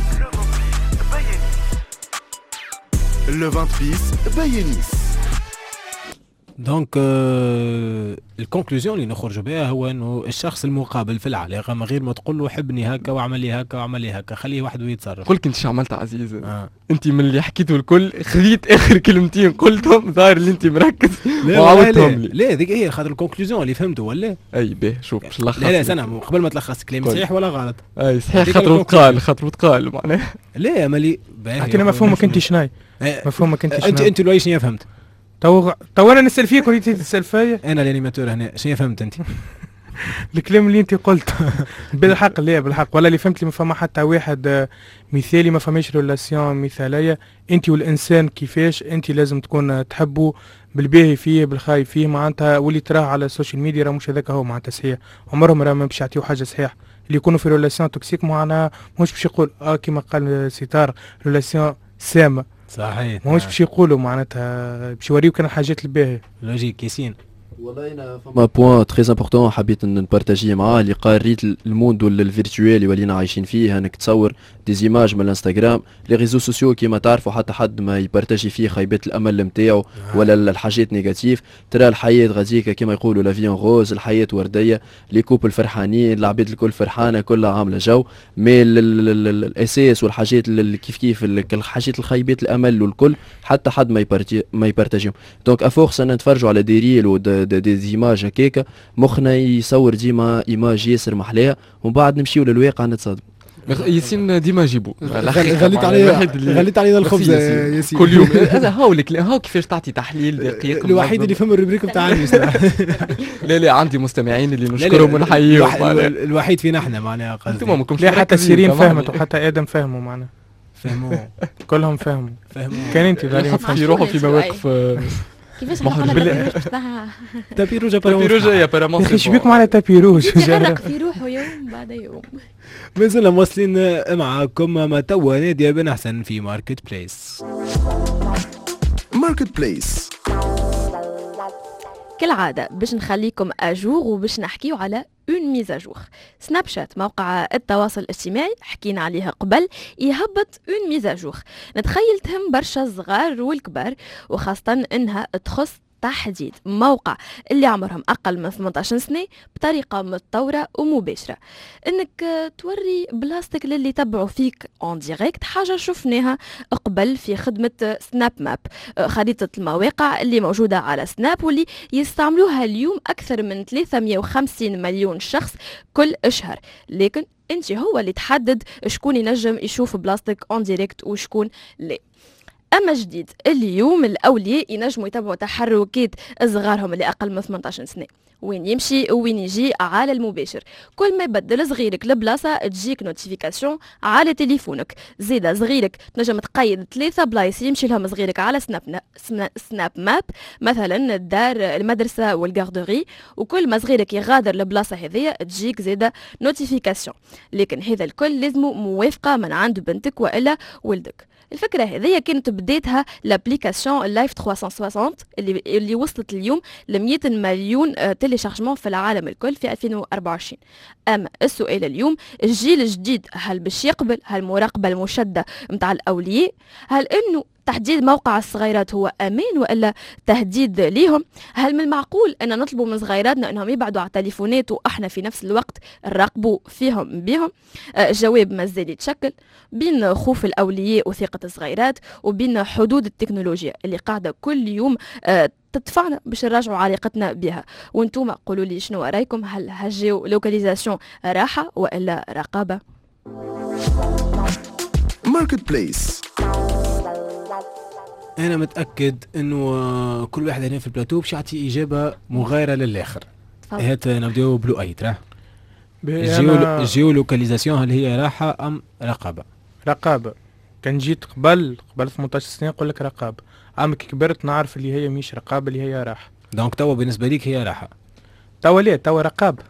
Speaker 7: لوف ان بيس باينيس.
Speaker 2: دونك آه الكونكلوزيون اللي نخرج بها هو انه الشخص المقابل في العلاقه من غير ما تقول له حبني هكا واعمل لي هكا واعمل لي هكا، خليه وحده يتصرف.
Speaker 4: قلت انت شو عملت عزيز؟
Speaker 2: آه.
Speaker 4: انت من اللي حكيته الكل خذيت اخر كلمتين قلتهم، ظاهر اللي انت مركز
Speaker 2: لا
Speaker 4: وعاودتهم لي.
Speaker 2: لا هذيك هي خاطر الكونكلوزيون اللي فهمته ولا؟
Speaker 4: اي باهي شوف باش نلخص.
Speaker 2: لا لا سنة قبل ما تلخص كلام صحيح ولا غلط؟
Speaker 4: اي صحيح خاطر تقال خاطر تقال معناها.
Speaker 2: لا مالي
Speaker 5: اعطينا مفهومك انت شناي؟ مفهومك انت شناي؟
Speaker 2: انت انت لو شنو فهمت؟
Speaker 5: تو تو انا نسال فيك وانت تسال فيا.
Speaker 2: انا الانيماتور هنا شنو فهمت انت؟
Speaker 5: الكلام اللي انت قلت بالحق. لا بالحق ولا اللي فهمت لي ما فما حتى واحد مثالي، ما فماش ريلاسيون مثاليه. انت والانسان كيفاش انت لازم تكون تحبوا بالباهي فيه بالخايب فيه معناتها، واللي تراه على السوشيال ميديا راه مش هذاك هو معناتها صحيح، عمرهم راه ما باش يعطيو حاجه صحيح. اللي يكونوا في ريلاسيون توكسيك معناها مش باش يقول اه كيما قال ستار ريلاسيون سامه
Speaker 2: صحيح،
Speaker 5: مش باش يقولوا معناتها باش يوريوك كان الحاجات الباهيه.
Speaker 2: لوجيك ياسين.
Speaker 6: والله انا فما بوان تري امبورطون حبيت نبارطاجيه معاه، اللي قاريت الموند الفيرتوال اللي ولينا عايشين فيه، انك تصور دي زيماج من الانستغرام لي ريزو سوسيو كيما تعرفوا، حتى حد ما يبارطاجي فيه خيبات الامل نتاعو ولا الحاجات نيجاتيف. ترى الحياه غاديكا كيما يقولوا لا في ان روز، الحياه ورديه، لي كوبل فرحانين، العباد الكل فرحانه، كلها عامله جو. مي الاساس والحاجات كيف كيف الحاجات الخيبات الامل والكل حتى حد ما يبارتي ما يبارطاجيهم. دونك افورس ان نتفرجوا على دي ريل و دي زيماج هكاكا، مخنا يصور ديما ايماج ياسر محلاها، ومن بعد نمشيو للواقع نتصدم.
Speaker 4: ياسين ديما جيبو
Speaker 2: غليت علي غليت علي الخبز ياسين
Speaker 4: كل يوم. هذا هاو لك هاو كيفاش تعطي تحليل دقيق.
Speaker 2: الوحيد اللي فهم الربريك بتاعني.
Speaker 4: لا لا عندي مستمعين اللي نشكرهم ونحييهم.
Speaker 2: الوحيد فينا احنا معناها قصدي.
Speaker 4: انتم ممكن
Speaker 5: لا حتى سيرين فهمت وحتى ادم فهموا معناها.
Speaker 2: فهموا
Speaker 5: كلهم فهموا
Speaker 2: فهموا
Speaker 5: كان انت غالي
Speaker 4: يروحوا في مواقف
Speaker 3: كيفاش نقول لك تاعها
Speaker 2: تابي روج
Speaker 4: تابي روج يا بارامون.
Speaker 5: يا اخي شبيك معنا تابي روج
Speaker 3: يغرق في روحه يوم بعد يوم.
Speaker 2: مازلنا مواصلين معكم ما توا نادية بن حسن في ماركت بليس.
Speaker 7: ماركت بليس
Speaker 3: كالعادة باش نخليكم أجور وباش نحكيو على اون ميزاجور. سناب شات موقع التواصل الاجتماعي حكينا عليها قبل، يهبط اون ميزاجور. نتخيل تهم برشا الصغار والكبار، وخاصة انها تخص تحديد موقع اللي عمرهم أقل من ثمانية عشر سنة بطريقة متطورة ومباشرة، إنك توري بلاستيك للي تبعوا فيك اون ديريكت. حاجة شفناها قبل في خدمة سناب ماب، خريطة المواقع اللي موجودة على سناب واللي يستعملوها اليوم أكثر من ثلاثمائة وخمسين مليون شخص كل شهر. لكن انت هو اللي تحدد شكون ينجم يشوف بلاستيك اون ديريكت وشكون لا. اما جديد اليوم الاولياء ينجموا يتابعوا تحركات صغارهم اللي اقل من ثمانية عشر سنه، وين يمشي وين يجي على المباشر. كل ما يبدل صغيرك البلاصه تجيك نوتيفيكاسيون على تليفونك. زيدا صغيرك تنجم تقيد ثلاثه بلايص يمشي لهم صغيرك على سناب سناب ماب، مثلا الدار المدرسه والغاردوري، وكل ما صغيرك يغادر البلاصه هذيا تجيك زيدا نوتيفيكاسيون. لكن هذا الكل لازم موافقه من عند بنتك والا ولدك. الفكره هذه كانت بديتها لابليكاسيون لايف ثلاثمية وستين اللي اللي وصلت اليوم ل مئة مليون تيليشارجمون في العالم الكل في ألفين وأربعة وعشرين. اما السؤال اليوم، الجيل الجديد هل باش يقبل هالمراقبه المشدده نتاع الاولياء؟ هل انه تحديد موقع الصغيرات هو امان والا تهديد ليهم؟ هل من المعقول ان نطلبوا من صغيراتنا انهم يبعدوا على التليفونات واحنا في نفس الوقت نراقبوا فيهم بهم؟ آه جواب مازال يتشكل بين خوف الاولياء وثقه الصغيرات، وبين حدود التكنولوجيا اللي قاعده كل يوم آه تدفعنا باش نراجعوا علاقتنا بها. وانتم قولوا لي شنو رايكم، هل هالجيو لوكاليزاسيون راحه والا رقابه؟
Speaker 7: ماركت بليس.
Speaker 2: انا متاكد انه كل واحد هنا في البلاتو باش يعطي اجابه مغايره للاخر. هات نبداو بلو ايت. راه الجيو لوكاليزاسيون هل هي راحه ام رقابه؟
Speaker 5: رقابه. كان جيت قبل قبل ثمانية عشر سنه نقول لك رقابه، اما كي كبرت نعرف اللي هي مش رقابه، اللي هي راحه.
Speaker 2: دونك توا بالنسبه ليك هي راحه؟
Speaker 5: توا ليه؟ توا رقابه.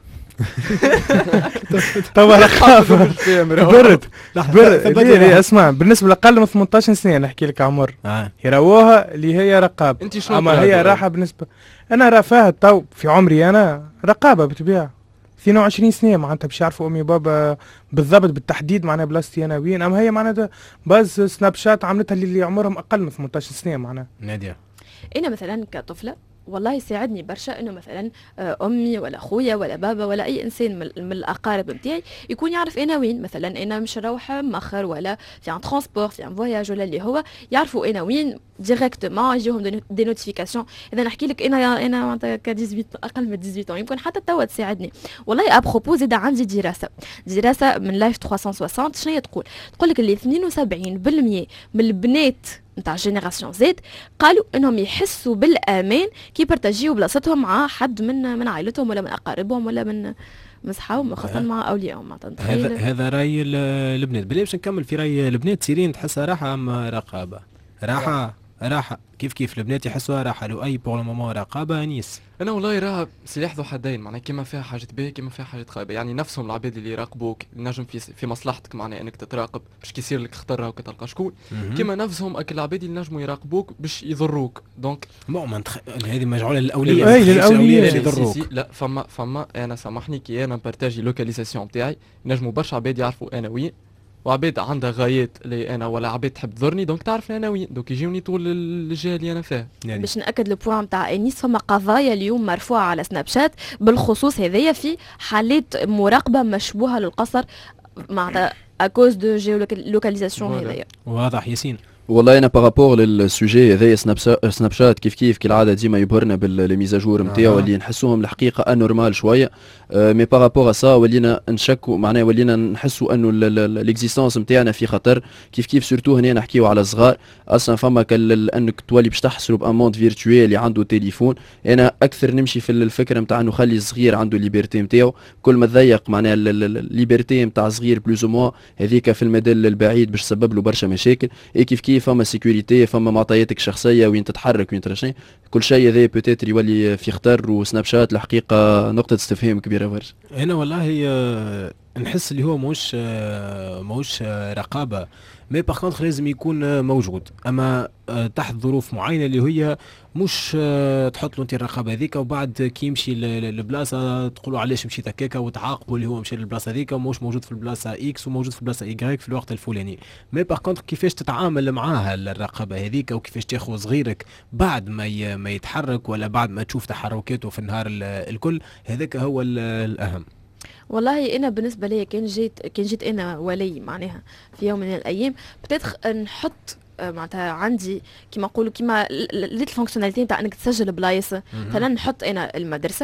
Speaker 5: توا رقابه. كبرت كبرت. ليه اسمع، بالنسبه لاقل من ثمانية عشر سنه نحكي لك عمر
Speaker 2: آه.
Speaker 5: يراوها اللي هي رقابه.
Speaker 4: انت شنو
Speaker 5: اما هي راحه بالنسبه انا رافاها تو في عمري انا رقابه بالطبيعه. اثنين وعشرين سنه معناتها باش يعرفوا امي وبابا بالضبط بالتحديد معناها بلاصتي انا وين. اما هي معناتها باز سناب شات عملتها اللي عمرهم اقل من ثمانية عشر سنه معناها.
Speaker 2: ناديه
Speaker 3: انا مثلا كطفله والله يساعدني برشا انه مثلا امي ولا اخويا ولا بابا ولا اي انسان من الاقارب نتاعي يكون يعرف انا وين. مثلا انا مش نروح مأخر ولا في ان ترونسبور في ان فواياج ولا اللي هو يعرفوا انا وين ديريكتومون، يجيهم دي نوتيفيكاسيون. اذا نحكي لك انا انا ك ثمانية عشر اقل من ثمانية عشر يمكن حتى توا تساعدني. والله ابروبو زيد عندي دراسه دراسه من لايف ثلاثمية وستين شنو تقول؟ تقول لك اللي اثنين وسبعين بالمئة من البنات نتاع جينيراسيون زيد قالوا انهم يحسوا بالامان كي بارتاجيو بلاصتهم مع حد من من عائلتهم ولا من اقاربهم ولا من مصحابهم، خاصه مع اوليائهم.
Speaker 2: هذا هذا راي البنات. بلي باش نكمل في راي البنات، سيرين تحسها راحه ام رقابه؟ راحه راحه كيف كيف البنات يحسوها راحه، لو اي بور المومون رقابه انيس.
Speaker 4: انا والله راها سلاح ذو حدين، معناها كيما فيها حاجه باهيه كيما فيها حاجه خايبه. يعني نفسهم العباد اللي يراقبوك نجم في في مصلحتك معناها انك تتراقب باش كي يصير لك خطر وك تلقى شكون، كيما نفسهم اكل العباد اللي نجموا يراقبوك باش يضروك. دونك
Speaker 2: بون من تخ... هذه مجعوله للاولياء.
Speaker 5: اي للاولياء اللي
Speaker 2: يضروك.
Speaker 4: لا فما فما انا سامحني كي انا بارتاجي لوكاليزاسيون تاعي نجموا برشا عباد يعرفوا انا وين، وعباد عندها غايات اللي انا ولا عباد تحب تضرني دونك تعرف انا وين، دونك يجيوني طول الجهه اللي انا فيها.
Speaker 3: يعني باش ناكد البوان نتاع انيس، فما قضايا اليوم مرفوعه على سناب شات بالخصوص هذيا في حالات مراقبه مشبوهه للقصر معناتها اكوز دو جيو لوكاليزاسيون هذيا.
Speaker 2: واضح ياسين.
Speaker 6: والله انا بارابور للسوجي هذايا سناب سناب شات كيف كيف كالعاده ديما يبهرنا بالميزاجور نتاعو اللي نحسوهم الحقيقه انورمال شويه. أه مي بارابور سا ولينا نشكوا معناها ولينا نحسوا انه ليكزيستونس نتاعنا في خطر. كيف كيف سورتو هنا نحكيو على الصغار اصلا فما انك تولي باش تحصلوا بان موند فيرتويال اللي عنده تليفون. انا اكثر نمشي في الفكره نتاع انه خلي الصغير عنده ليبرتي نتاعو، كل ما تضيق معناها الليبرتي نتاع الصغير بلوز موا هذيك في المدى البعيد باش تسبب له برشا مشاكل. اي كيف كيف فما سيكوريتي فما معطياتك الشخصيه وين تتحرك وين ترشي كل شيء هذا بوتيتر يولي في خطر. وسناب شات الحقيقه نقطه استفهام كبيره برشا.
Speaker 2: انا والله نحس اللي هو موش موش رقابه، مي باغ كونتخ لازم يكون موجود، اما تحت ظروف معينه اللي هي مش تحط له انت الرقابه هذيك وبعد كي يمشي للبلاصه تقولوا علاش مشيت هكاكا وتعاقبوا اللي هو مشى للبلاصه هذيك ومش موجود في البلاصه اكس وموجود في البلاصه ايكغيك في الوقت الفلاني. مي باغ كونتخ كيفاش تتعامل معاها الرقابه هذيك وكيفاش تاخذ صغيرك بعد ما ما يتحرك ولا بعد ما تشوف تحركاته في النهار الكل، هذاك هو الاهم.
Speaker 3: والله انا بالنسبه لي كان جيت كان جيت انا ولي معناها في يوم من الايام بتدخ نحط معناتها عندي كيما نقولوا كيما ليت الفونكسيوناليتي نتاع انك تسجل بلايص. مثلا نحط انا المدرسه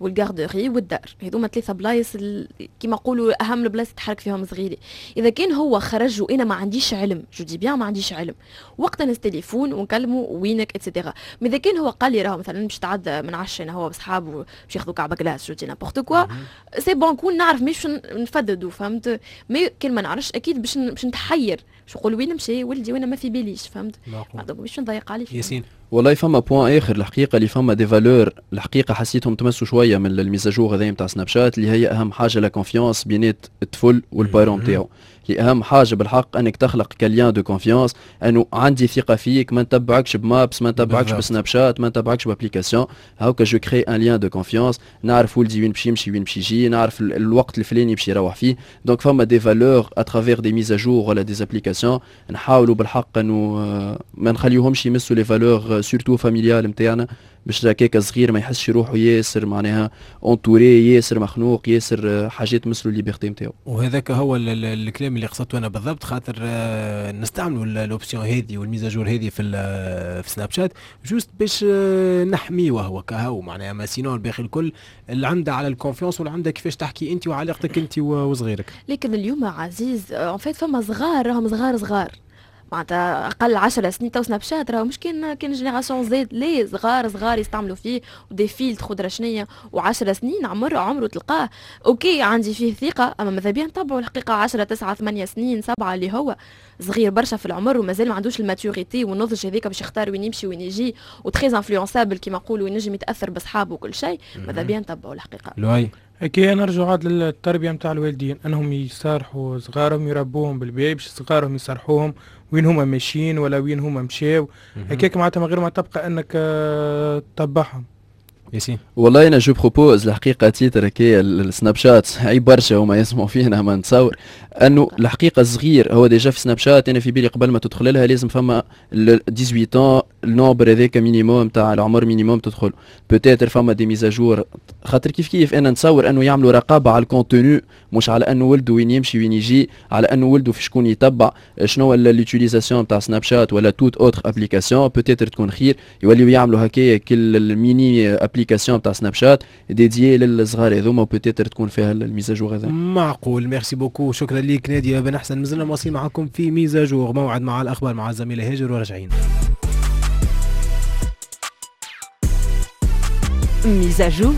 Speaker 3: والغاردوري والدار. هذوما ثلاثه بلايص كيما نقولوا اهم البلايص تحرك فيهم صغيري. اذا كان هو خرج وانا ما عنديش علم، جو دي بيان ما عنديش علم، وقتها نستليفون ونكلمه وينك اتسيتيرا. مي اذا كان هو قال لي راهو مثلا باش تعدى من عشرة هو بصحابه باش ياخذوا كعبه كلاس جو دي نابورت كوا، سي بون كون نعرف مش نفددوا فهمت. مي كان ما نعرفش اكيد باش باش نتحير، باش نقول وين مشي ولدي وانا ما في باليش فهمت. دونك باش نضيق عليه.
Speaker 2: ياسين
Speaker 6: والله فما بوان اخر الحقيقه اللي فما دي فالور الحقيقه حسيتهم تمسوا شويه من الميزاجور هذايا نتاع سناب شات، اللي هي اهم حاجه لا كونفيونس بينات الطفل والبارون نتاعو. اللي اهم حاجه بالحق انك تخلق كاليان دو كونفيونس، انه عندي ثقه فيك، ما نتبعكش بمابس، ما نتبعكش بسناب شات، ما نتبعكش بابليكاسيون. هاكا جو كري ان ليان دو كونفيونس، نعرف ولدي وين باش يمشي وين باش يجي، نعرف الوقت الفلاني باش يروح فيه. دونك فما دي فالور اترافير دي ميزاجور ولا دي ابليكاسيون، نحاولوا بالحق انه ما نخليوهمش يمسوا لي فالور سورتو فاميليال نتاعنا، باش هكاك صغير ما يحسش روحه ياسر معناها اونتوري، ياسر مخنوق، ياسر حاجات تمسلو الليبرتي نتاعو.
Speaker 2: وهذاك هو الكلام اللي قصدته انا بالضبط، خاطر نستعملوا الاوبسيون هذه والميزاجور هذه في في سناب شات جوست باش نحميه وهو كهو معناها، ما سينون الباقي الكل اللي عنده على الكونفيونس واللي عنده كيفاش تحكي انت وعلاقتك انت وصغيرك.
Speaker 3: لكن اليوم عزيز اون فيت فما صغار راهم صغار صغار معناتها اقل عشر سنين تو سناب شات راهو مش كان كان جينيراسيون زيد، ليه صغار صغار يستعملوا فيه ودي فيلتر خضره شنيه، وعشر سنين عمره عمره تلقاه اوكي عندي فيه ثقه، اما ماذا بيا نتبعوا الحقيقه عشرة تسعة ثمانية سنين سبعة اللي هو صغير برشا في العمر ومازال ما عندوش الماتوريتي والنضج هذيك باش يختار وين يمشي وين يجي، وتري انفلونسابل كيما نقولوا ينجم يتاثر باصحابه وكل شيء. ماذا بيا نتبعوا الحقيقه.
Speaker 2: لوي
Speaker 5: كي نرجعوا عاد للتربيه نتاع الوالدين، انهم يصارحوا صغارهم يربوهم بالبيع باش صغارهم يصارحوهم وين هما ماشيين ولا وين هما مشاو، هكاك معناتها من غير ما تبقى انك تتبعهم.
Speaker 2: ياسين
Speaker 6: والله انا جو بروبوز الحقيقه تيتر هكايا السناب شات اي برشا هما يسمعوا فينا ما نتصور انه الحقيقه الصغير هو ديجا في سناب شات. انا في بالي قبل ما تدخل لها لازم فما ثمانية عشر النومبر هذاك مينيموم تاع العمر مينيموم تدخل. بوتيتر فما دي ميزاجور خاطر كيف كيف انا نتصور انه يعملوا رقابه على الكونتوني، مش على انه ولده وين يمشي وين يجي، على انه ولده في شكون يتبع، شنو ليوتيليزاسيون تاع سناب شات ولا توت اوتر ابليكاسيون. بوتيتر تكون خير يوليو يعملوا هكايا كل الميني ابليكاسيون تاع سناب شات ديديي للصغار هذوما، بوتيتر تكون فيها الميزاجور هذا.
Speaker 2: معقول. ميرسي بوكو، شكرا ليك ناديه بن احسن. مازلنا مواصلين معكم في ميزاجور، موعد مع الاخبار مع الزميله هاجر وراجعين.
Speaker 1: ميزاجور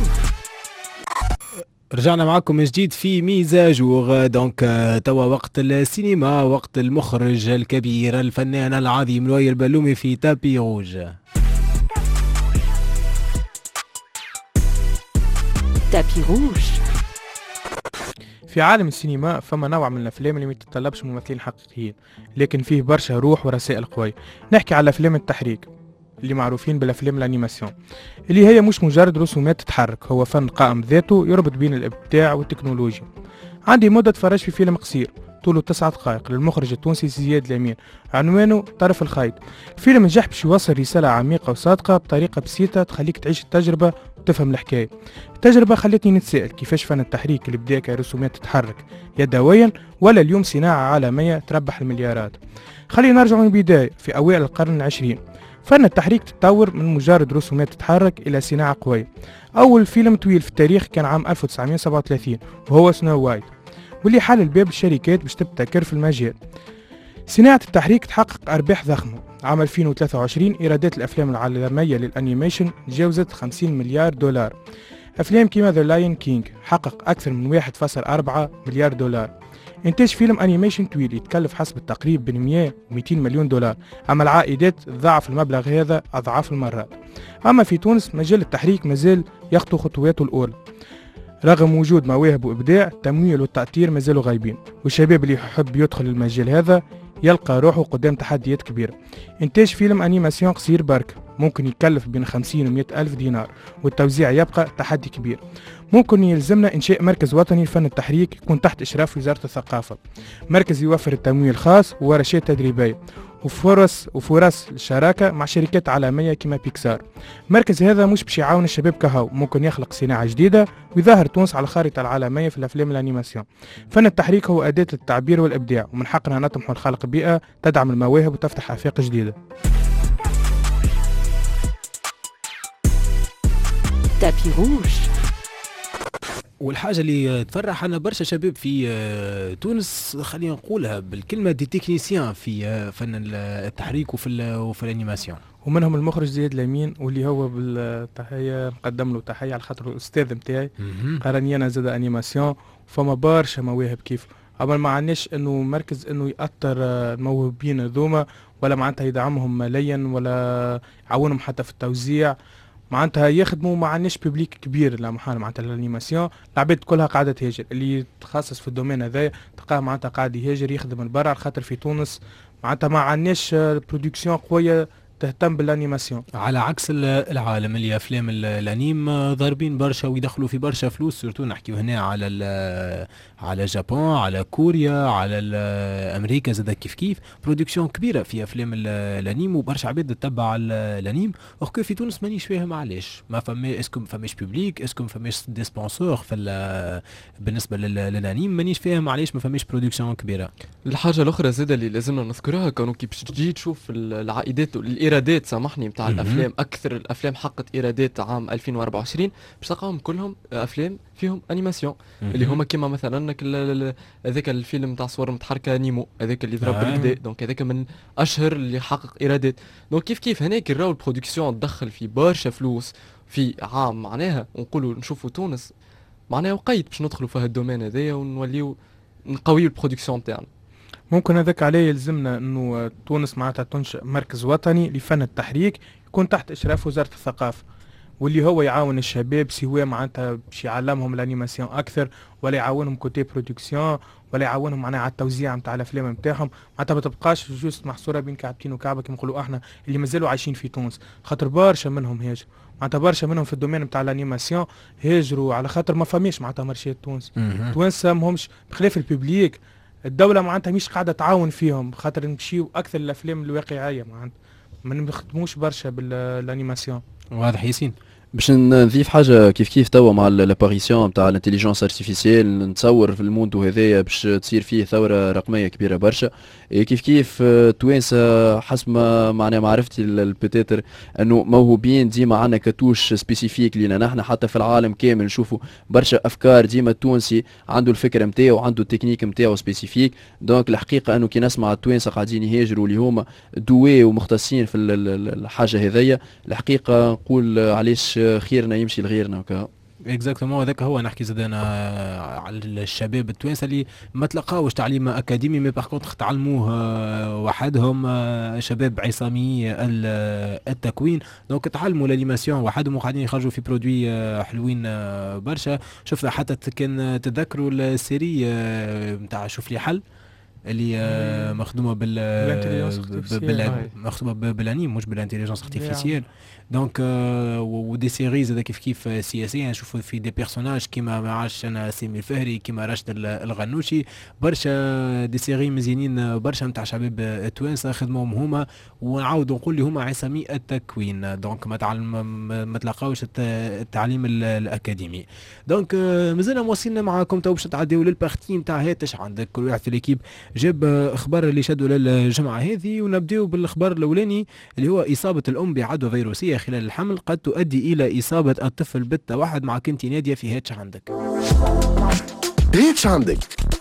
Speaker 2: رجعنا معكم من جديد في ميزاجور. دونك توا وقت السينما، وقت المخرج الكبير الفنان العظيم لؤي البلومي في تابي روج.
Speaker 1: تابي روج.
Speaker 5: في عالم السينما فما نوع من الافلام اللي ما تتطلبش ممثلين حقيقيين، لكن فيه برشا روح ورسائل قوية. نحكي على افلام التحريك اللي معروفين بالافلام الانيماسيون، اللي هي مش مجرد رسومات تتحرك، هو فن قائم ذاته يربط بين الابداع والتكنولوجيا. عندي مدة اتفرج في فيلم قصير طوله تسعة دقائق للمخرج التونسي زياد الامين، عنوانه طرف الخيط. الفيلم نجح باش يوصل رسالة عميقة وصادقة بطريقة بسيطة تخليك تعيش التجربة وتفهم الحكاية. التجربة خلتني نتساءل كيفاش فن التحريك اللي بدا كرسومات تتحرك يدويا ولا اليوم صناعة عالمية تربح المليارات. خلينا نرجع من البداية في أوائل القرن العشرين. فن التحريك تطور من مجرد رسومات تتحرك إلى صناعة قوية. أول فيلم طويل في التاريخ كان عام ألف وتسعمائة وسبعة وثلاثين وهو سنو وايت، واللي حل الباب للشركات باش تبتكر في المجال. صناعة التحريك تحقق أرباح ضخمة. عام ألفين وثلاثة وعشرين إيرادات الأفلام العالمية للأنيميشن تجاوزت خمسين مليار دولار. أفلام كيما ذا لاين كينج حقق أكثر من واحد فاصلة أربعة مليار دولار. إنتاج فيلم أنيميشن طويل يتكلف حسب التقريب بين مئة ومئتين مليون دولار، أما العائدات تضاعف المبلغ هذا أضعاف المرات. أما في تونس مجال التحريك مازال يخطو خطواته الأولى، رغم وجود مواهب وإبداع. التمويل والتأثير مازالوا غايبين، والشباب اللي يحب يدخل المجال هذا يلقى روحه قدام تحديات كبيرة. إنتاج فيلم أنيماسيون قصير برك ممكن يكلف بين خمسين ومئة ألف دينار، والتوزيع يبقى تحدي كبير. ممكن يلزمنا إنشاء مركز وطني لفن التحريك يكون تحت إشراف وزارة الثقافة، مركز يوفر التمويل الخاص وورشات تدريبية وفرص وفرص الشراكة مع شركات عالمية كما بيكسار. المركز هذا مش باش يعاون الشباب كهو، ممكن يخلق صناعة جديدة ويظهر تونس على الخارطة العالمية في الأفلام الأنيماسيون. فن التحريك هو أداة للتعبير والإبداع، ومن حقنا نطمح لخلق بيئة تدعم المواهب وتفتح آفاق جديدة.
Speaker 1: تابي روج.
Speaker 2: والحاجه اللي تفرح انا برشا شباب في تونس، خلينا نقولها بالكلمه دي تكنيسيان في فن التحريك وفي وفي الانيماسيون،
Speaker 5: ومنهم المخرج زياد لامين واللي هو بالتحيه مقدم له تحيه على خاطر الاستاذ نتاعي قراني انا زاد انيماسيون، فما برشا مواهب كيف. اما ما عندناش انه مركز انه ياثر الموهوبين هذوما ولا معناتها يدعمهم ماليا ولا يعاونهم حتى في التوزيع، معناتها يخدموا ما عندناش ببليك كبير لا محال. معناتها الانيماسيون العباد كلها قاعده تهاجر، اللي يتخصص في الدومين هذايا تلقاه معناتها قاعد يهاجر يخدم من برا، على خاطر في تونس معناتها ما عندناش برودكسيون قويه تهتم بالانيماسيون،
Speaker 2: على عكس العالم اللي افلام الانيم ضاربين برشا ويدخلوا في برشا فلوس. سورتو نحكيو هنا على على جابون، على كوريا، على امريكا زاد كيف كيف برودكسيون كبيره في افلام الانيم وبرشا عباد تتبع الانيم. اوكي في تونس مانيش فاهم علاش ما فما، اسكو ما فماش بوبليك، اسكو ما فماش دي سبونسور في بالنسبه للانيم، مانيش فاهم علاش ما فماش برودكسيون كبيره.
Speaker 4: الحاجه الاخرى زاد اللي لازمنا نذكرها كانوا كي باش تجي تشوف العائدات الايرادات سامحني نتاع الافلام، اكثر الافلام حققت ايرادات عام ألفين وأربعة وعشرين باش تلقاهم كلهم افلام فيهم انيماسيون اللي هما كيما مثلا هذاك الفيلم نتاع صور متحركه نيمو هذاك اللي ضرب بالكدا، دونك هذاك من اشهر اللي حقق ايرادات. دونك كيف كيف هناك نراو البرودكسيون تدخل في برشا فلوس في عام، معناها نقولوا نشوفوا تونس معناها وقيت باش ندخلوا في هذا الدومين هذايا ونوليو نقويو البرودكسيون تاعنا.
Speaker 5: ممكن هذاك عليه يلزمنا انه تونس معناتها تنشئ مركز وطني لفن التحريك يكون تحت اشراف وزاره الثقافه، واللي هو يعاون الشباب سواء معناتها باش يعلمهم الانيماسيون اكثر ولا يعاونهم كوتي برودكسيون ولا يعاونهم معناها على التوزيع نتاع الافلام نتاعهم، معناتها ما تبقاش جوست محصوره بين كعبتين وكعبه كما نقولوا احنا اللي مازالوا عايشين في تونس، خاطر برشا منهم هاجروا، معناتها برشا منهم في الدومين نتاع الانيماسيون هاجروا على خاطر ما فماش معناتها مارشي تونس. توانسه ماهمش بخلاف الببليك، الدولة معناتها مش قاعدة تعاون فيهم خاطر نمشيو أكثر الأفلام الواقعية، معناتها ما نخدموش برشا بالانيماسيون.
Speaker 2: واضح ياسين.
Speaker 6: باش نضيف حاجه كيف كيف توا مع لاباريسيون نتاع الانتيليجنس ارتيفيسيال، نتصور في الموندو هذايا باش تصير فيه ثوره رقميه كبيره برشا. كيف كيف توانسه حسب ما معناها معرفتي البوتيتر انه موهوبين ديما عندنا كتوش سبيسيفيك لينا نحن، حتى في العالم كامل نشوفوا برشا افكار ديما التونسي عنده الفكره نتاعو وعنده التكنيك نتاعو سبيسيفيك. دونك الحقيقه انه كي نسمع التوانسه قاعدين يهاجروا اللي هما دوي ومختصين في الحاجه هذيا، الحقيقه نقول علاش خيرنا يمشي لغيرنا وكا.
Speaker 2: اكزاكتومون هذاك هو نحكي زادنا على الشباب التوانسه اللي ما تلقاوش تعليم اكاديمي مي باغ كونتخ تعلموه وحدهم، شباب عصامي التكوين، دونك تعلموا الانيماسيون وحدهم وقاعدين يخرجوا في برودوي حلوين برشا. شفنا حتى كان تذكروا السيري نتاع شوف لي حل اللي مخدومه بال مخدومه بالانيم مش بالانتيليجنس ارتيفيسيال. دونك ودي سيريز هذا كيف كيف سياسيه نشوفوا في دي بيرسوناج كيما ما عادش انا سامي الفهري كيما راشد الغنوشي، برشا دي سيري مزيانين برشا نتاع شباب التوانسه خدمهم هما، ونعاود نقول لي هما عصامي التكوين، دونك ما تعلم ما تلقاوش التعليم الاكاديمي. دونك مازلنا مواصلين معاكم تو باش نتعداو للبارتي نتاع هاتش عندك كل واحد في ليكيب جاب اخبار اللي شدوا للجمعه هذه، ونبداو بالاخبار الاولاني اللي هو اصابه الام بعدوى فيروسيه خلال الحمل قد تؤدي الى اصابه الطفل بالتوحد. مع كنتي ناديه في هاتش عندك.
Speaker 7: هاتش عندك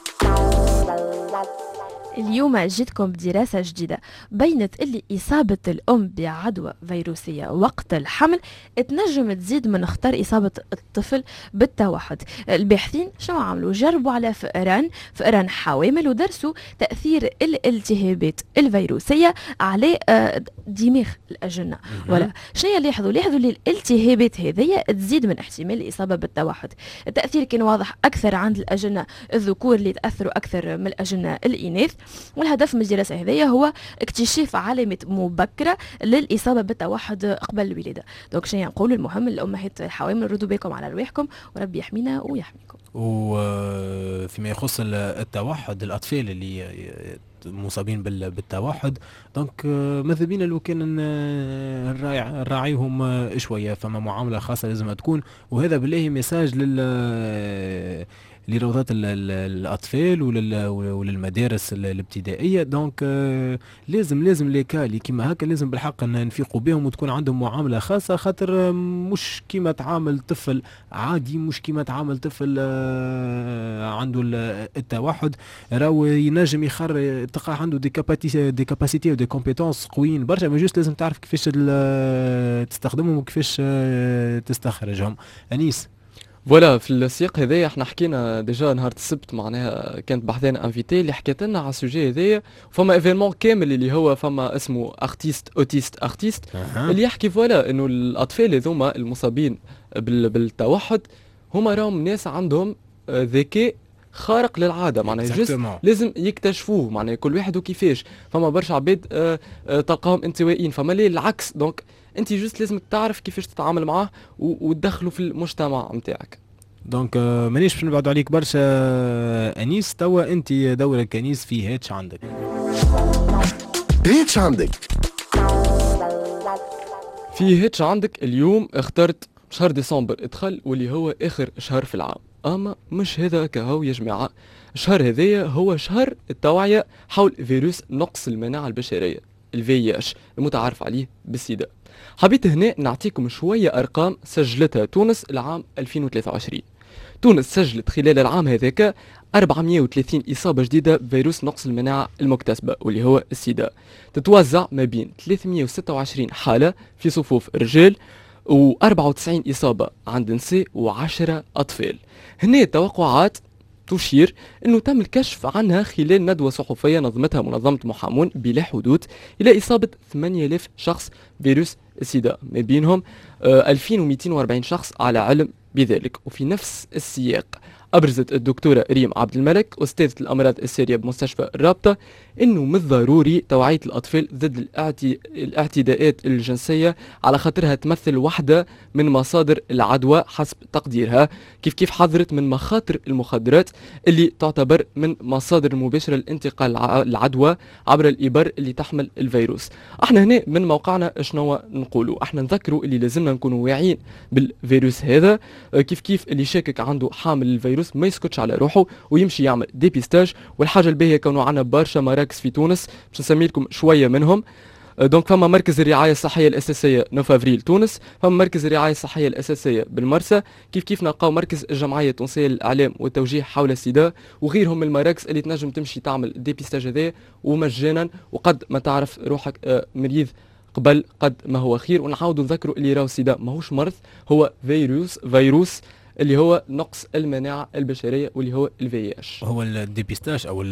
Speaker 3: اليوم جيتكم بدراسة جديدة بينت اللي إصابة الأم بعدوى فيروسية وقت الحمل تنجم تزيد من خطر إصابة الطفل بالتوحد. الباحثين شنو عملوا؟ جربوا على فئران فئران حوامل ودرسوا تأثير الالتهابات الفيروسية على دماغ الأجنة. ولا شنو لاحظوا؟ لاحظوا اللي الالتهابات هذه تزيد من احتمال الإصابة بالتوحد. التأثير كان واضح أكثر عند الأجنة الذكور اللي تأثروا أكثر من الأجنة الإناث، والهدف من الدراسة هذه هو اكتشاف علامات مبكرة للإصابة بالتوحد قبل الولادة. دونك شنو نقولوا؟ المهم الأمهات الحوامل ردوا بالكم على رواحكم وربي يحمينا ويحميكم.
Speaker 2: وفيما يخص التوحد الأطفال اللي مصابين بالتوحد، دونك ماذا بينا لو كان نراعيهم شوية، فما معاملة خاصة لازم تكون، وهذا بالله ميساج لل لروضات الاطفال وللمدارس الابتدائيه. دونك آه لازم لازم لي كا اللي كيما هكا لازم بالحق نفيقوا بهم وتكون عندهم معامله خاصه، خاطر مش كيما تعامل طفل عادي، مش كيما تعامل طفل آه عنده التوحد، راهو ينجم يخر تلقى عنده دي كاباسيتي دي كاباسيتي ودي كومبيتونس قويين برشا، ما جوست لازم تعرف كيفاش تستخدمهم وكيفاش تستخرجهم. انيس
Speaker 4: فوالا في السياق هذايا احنا حكينا ديجا نهار السبت، معناها كانت بحذانا انفيتي اللي حكيت لنا على السوجي هذايا، فما ايفينمون كامل اللي هو فما اسمه ارتيست اوتيست ارتيست أه. اللي يحكي فوالا انه الاطفال هذوما المصابين بالتوحد هما راهم ناس عندهم ذكاء خارق للعاده، معناها جست لازم يكتشفوه، معناها كل واحد وكيفاش. فما برشا عباد آه آه تلقاهم انطوائيين، فما ليه العكس. دونك انت جست لازم تعرف كيفاش تتعامل معاه وتدخله في المجتمع نتاعك.
Speaker 2: دونك آه مانيش باش نبعدوا عليك برشا آه انيس، توا انت دورك انيس في هيتش عندك.
Speaker 7: هيتش عندك
Speaker 4: في هيتش عندك اليوم اخترت شهر ديسمبر ادخل واللي هو اخر شهر في العام، اما مش هذا كهو يا جماعه. الشهر هذايا هو شهر التوعيه حول فيروس نقص المناعه البشريه الفي اش المتعارف عليه بالسيدا. حبيت هنا نعطيكم شويه ارقام سجلتها تونس العام ألفين وثلاثة وعشرين. تونس سجلت خلال العام هذاك أربعمائة وثلاثين إصابة جديدة بفيروس نقص المناعة المكتسبة واللي هو السيدا، تتوزع ما بين ثلاثمائة وستة وعشرين حالة في صفوف رجال وأربعة وتسعين إصابة عند نساء وعشرة أطفال. هنا التوقعات تشير أنه تم الكشف عنها خلال ندوة صحفية نظمتها منظمة محامون بلا حدود إلى إصابة ثمانية آلاف شخص فيروس السيدا، ما بينهم ألفين ومئتين وأربعين شخص على علم بذلك. وفي نفس السياق أبرزت الدكتورة ريم عبد الملك أستاذة الأمراض السارية بمستشفى الرابطة إنه من الضروري توعية الأطفال ضد الاعتي... الاعتداءات الجنسية، على خاطرها تمثل واحدة من مصادر العدوى حسب تقديرها، كيف كيف حذرت من مخاطر المخدرات اللي تعتبر من مصادر المباشرة لانتقال العدوى عبر الإبر اللي تحمل الفيروس. احنا هنا من موقعنا شنو نقولوا؟ احنا نذكروا اللي لازمنا نكونوا واعيين بالفيروس هذا، كيف كيف اللي شاكك عنده حامل الفيروس ما يسكتش على روحه ويمشي يعمل ديبيستاج. والحاجة الباهية كانوا عنا برشا مراكز في تونس باش نسمي لكم شوية منهم. دونك فما مركز الرعاية الصحية الأساسية نوف أفريل تونس، فما مركز الرعاية الصحية الأساسية بالمرسى، كيف كيف نلقاو مركز الجمعية التونسية للإعلام والتوجيه حول السيدا، وغيرهم من المراكز اللي تنجم تمشي تعمل ديبيستاج هذايا ومجانا، وقد ما تعرف روحك مريض قبل قد ما هو خير. ونعاودوا نذكروا اللي راهو السيدا ماهوش مرض، هو فيروس فيروس اللي هو نقص المناعة البشرية واللي هو الفي اش.
Speaker 2: هو الديبيستاج او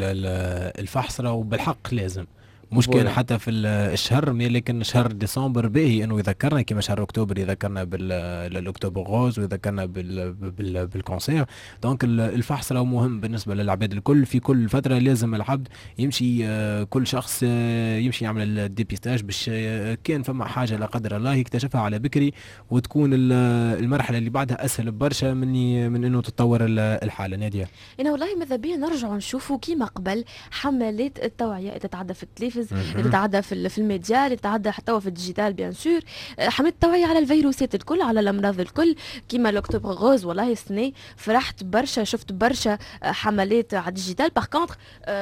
Speaker 2: الفحص راهو بالحق لازم، مش كان حتى في الشهر، لكن شهر ديسمبر باهي انه يذكرنا كما شهر اكتوبر يذكرنا بالاكتوبر غوز ويذكرنا بالكونسير. دونك الفحص راهو مهم بالنسبه للعباد الكل، في كل فتره لازم العبد يمشي، كل شخص يمشي يعمل الديبيستاج باش كان فما حاجه لا قدر الله يكتشفها على بكري، وتكون المرحله اللي بعدها اسهل برشا من من انه تتطور الحاله. ناديه
Speaker 3: انا والله ماذا بيا نرجعوا نشوفوا كيما قبل حملات التوعيه تتعدى في التلفزيون، تتعدى في في الميديا، تتعدى حتى في الديجيتال بيان سور، حملات التوعيه على الفيروسات الكل، على الامراض الكل، كيما الاكتوبر غوز. والله السنه فرحت برشا، شفت برشا حملات على الديجيتال. باغ كونتر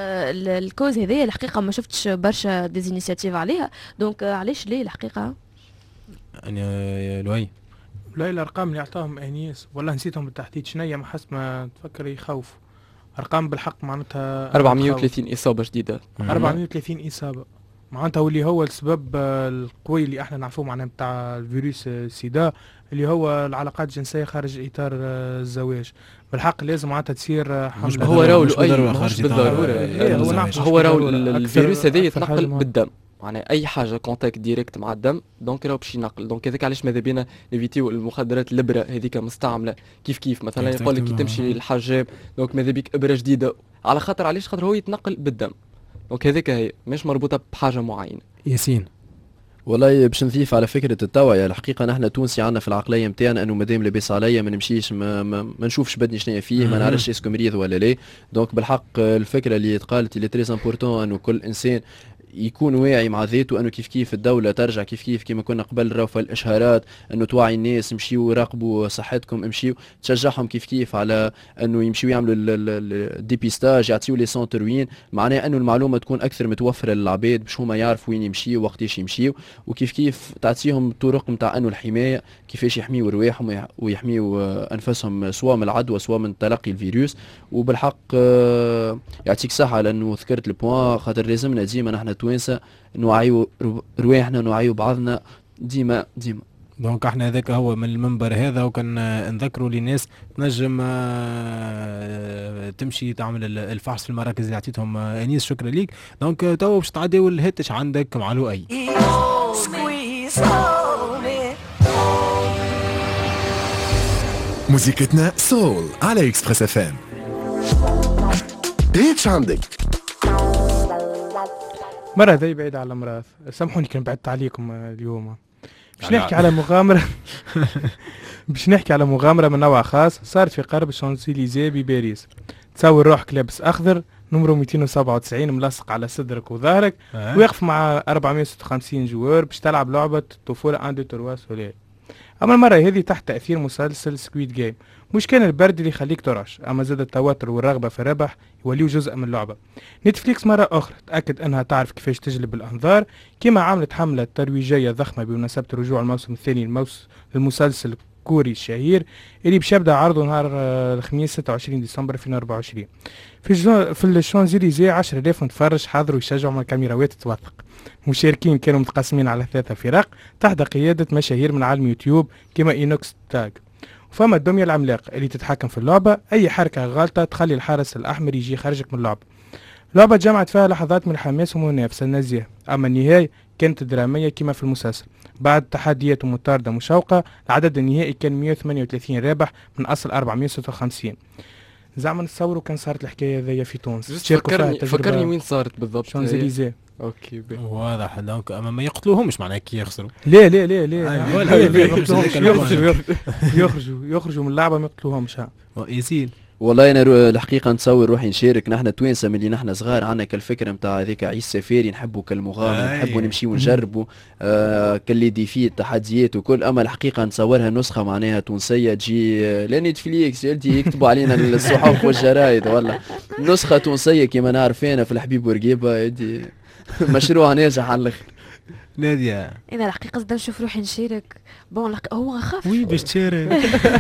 Speaker 3: الكوز هذه الحقيقه ما شفتش برشا ديزينيسياتيف عليها، دونك علاش ليه الحقيقه؟
Speaker 2: يعني لوي
Speaker 5: لا الارقام اللي اعطاهم انيس والله نسيتهم بالتحديد شنيا، ما حسب ما تفكر يخوف. ارقام بالحق معناتها
Speaker 4: أربعمائة وثلاثين اصابه جديده،
Speaker 5: أربعمائة وثلاثين اصابه معناتها، واللي هو السبب القوي اللي احنا نعرفوه معناه بتاع الفيروس السيدا اللي هو العلاقات الجنسيه خارج اطار الزواج. بالحق لازم معناتها تصير حمله.
Speaker 4: هو راهو مش بالضروره، هو راهو الفيروس هذا يتنقل بالدم، معناها اي حاجه كونتاكت ديريكت مع الدم، دونك راهو باش ينقل. دونك هذاك علاش ماذا بينا نيفيتيو المخدرات الابره هذيك مستعمله، كيف كيف مثلا يقول لك كي تمشي للحجاب دونك ماذا بيك ابره جديده، على خاطر علاش خاطر هو يتنقل بالدم. دونك هذيك هي مش مربوطه بحاجه معينه.
Speaker 2: ياسين
Speaker 6: والله باش نضيف على فكره التوعيه، الحقيقه نحن تونسي عندنا في العقليه نتاعنا انه مادام لاباس عليا ما نمشيش ما, ما, ما نشوفش بدني شنو فيه، ما نعرفش اسكو مريض ولا لا. دونك بالحق الفكره اللي تقالت اللي تري امبورطون انه كل انسان يكون واعي مع ذاته انه كيف كيف الدوله ترجع كيف كيف كما كنا قبل رافع الاشهارات انه توعي الناس مشيوا راقبوا صحتكم امشيوا تشجعهم كيف كيف على انه يمشيوا يعملوا الديبيستاج يعطيوا لي سونتر وين معناه انه المعلومه تكون اكثر متوفره للعباد باش هما يعرفوا وين يمشيوا وقتاش يمشيوا وكيف كيف تعطيهم طرق نتاع انه الحمايه كيفاش يحميوا رواحهم ويحميوا انفسهم سواء من العدوى سواء من تلقي الفيروس. وبالحق يعطيك صحه لانه ذكرت البوان خاطر لازمنا ديما نحن توانسه نوعيوا رواحنا نوعيوا بعضنا ديما ديما.
Speaker 2: دونك احنا هذاك هو من المنبر هذا وكان نذكروا للناس تنجم تمشي تعمل الفحص في المراكز اللي عطيتهم انيس. شكرا ليك. دونك تو باش تعديو الهتش عندك مع لؤي.
Speaker 7: موسيقتنا سول على اكسبريس اف ام. ايش عندك؟
Speaker 5: مرة ذي بعيد على الأمراض، سامحوني كان بعدت عليكم اليوم. باش نحكي على مغامرة باش نحكي على مغامرة من نوع خاص صارت في قرب شانزليزيه بباريس. تصور روحك لابس أخضر نمرو مئتين وسبعة وتسعين ملصق على صدرك وظهرك أه؟ ويقف مع أربعمئة وستة وخمسين جوار باش تلعب لعبة طفولة أن دو تروا سوليل. أما المرة هذه تحت تأثير مسلسل سكويد جيم. مش كان البرد اللي يخليك ترعش، أما زاد التوتر والرغبة في الربح يوليو جزء من اللعبة. نتفليكس مرة أخرى تأكد أنها تعرف كيفاش تجلب الأنظار كما عملت حملة ترويجية ضخمة بمناسبة رجوع الموسم الثاني الموس... للمسلسل الكوري الشهير اللي باش يبدا عرضه نهار الخميس ستة وعشرين ديسمبر ألفين وأربعة وعشرين. في الجو... في الشانزليزيه عشرة آلاف متفرج حاضروا يشجعوا من الكاميراوات توثق. مشاركين كانوا متقسمين على ثلاثة فرق تحت قيادة مشاهير من عالم يوتيوب كما إينوكس تاج. وفما الدمية العملاق اللي تتحكم في اللعبة، أي حركة غلطة تخلي الحارس الأحمر يجي خارجك من اللعبة. لعبة جمعت فيها لحظات من الحماس ومنافسة نزيهة، أما النهاية كانت درامية كما في المسلسل. بعد تحديات ومطاردة مشوقة العدد النهائي كان مئة وثمانية وثلاثين رابح من أصل أربعمئة وستة وخمسين. زعما نتصوروا كان صارت الحكاية ذي في تونس.
Speaker 4: فكرني فكرني وين صارت بالضبط؟
Speaker 5: شانزليزيه.
Speaker 4: اوكي بي.
Speaker 2: واضح. دونك اما ما يقتلوهمش معناها كي يخسروا.
Speaker 5: لا لا لا لا يخرجوا يخرجوا يخرجوا من اللعبه ما يقتلوهمش.
Speaker 2: ياسين
Speaker 6: والله انا الحقيقه نتصور روحي نشارك. نحن توانسه ملي نحن صغار عندنا كالفكره نتاع هذيك عيش سفاري نحبوا كالمغامره نحبوا نمشيو نجربوا آه كاللي ديفي التحديات وكل. اما الحقيقه نتصورها نسخه معناها تونسيه تجي لا نتفليكس يلتي يكتبوا علينا الصحف والجرايد والله نسخه تونسيه كما نعرفينها في الحبيب ورقيبه يدي مشروع ناجح على الاخر.
Speaker 2: نادية
Speaker 3: انا الحقيقه زاد نشوف روحي نشارك. بون هو نخاف.
Speaker 2: وي باش تشارك.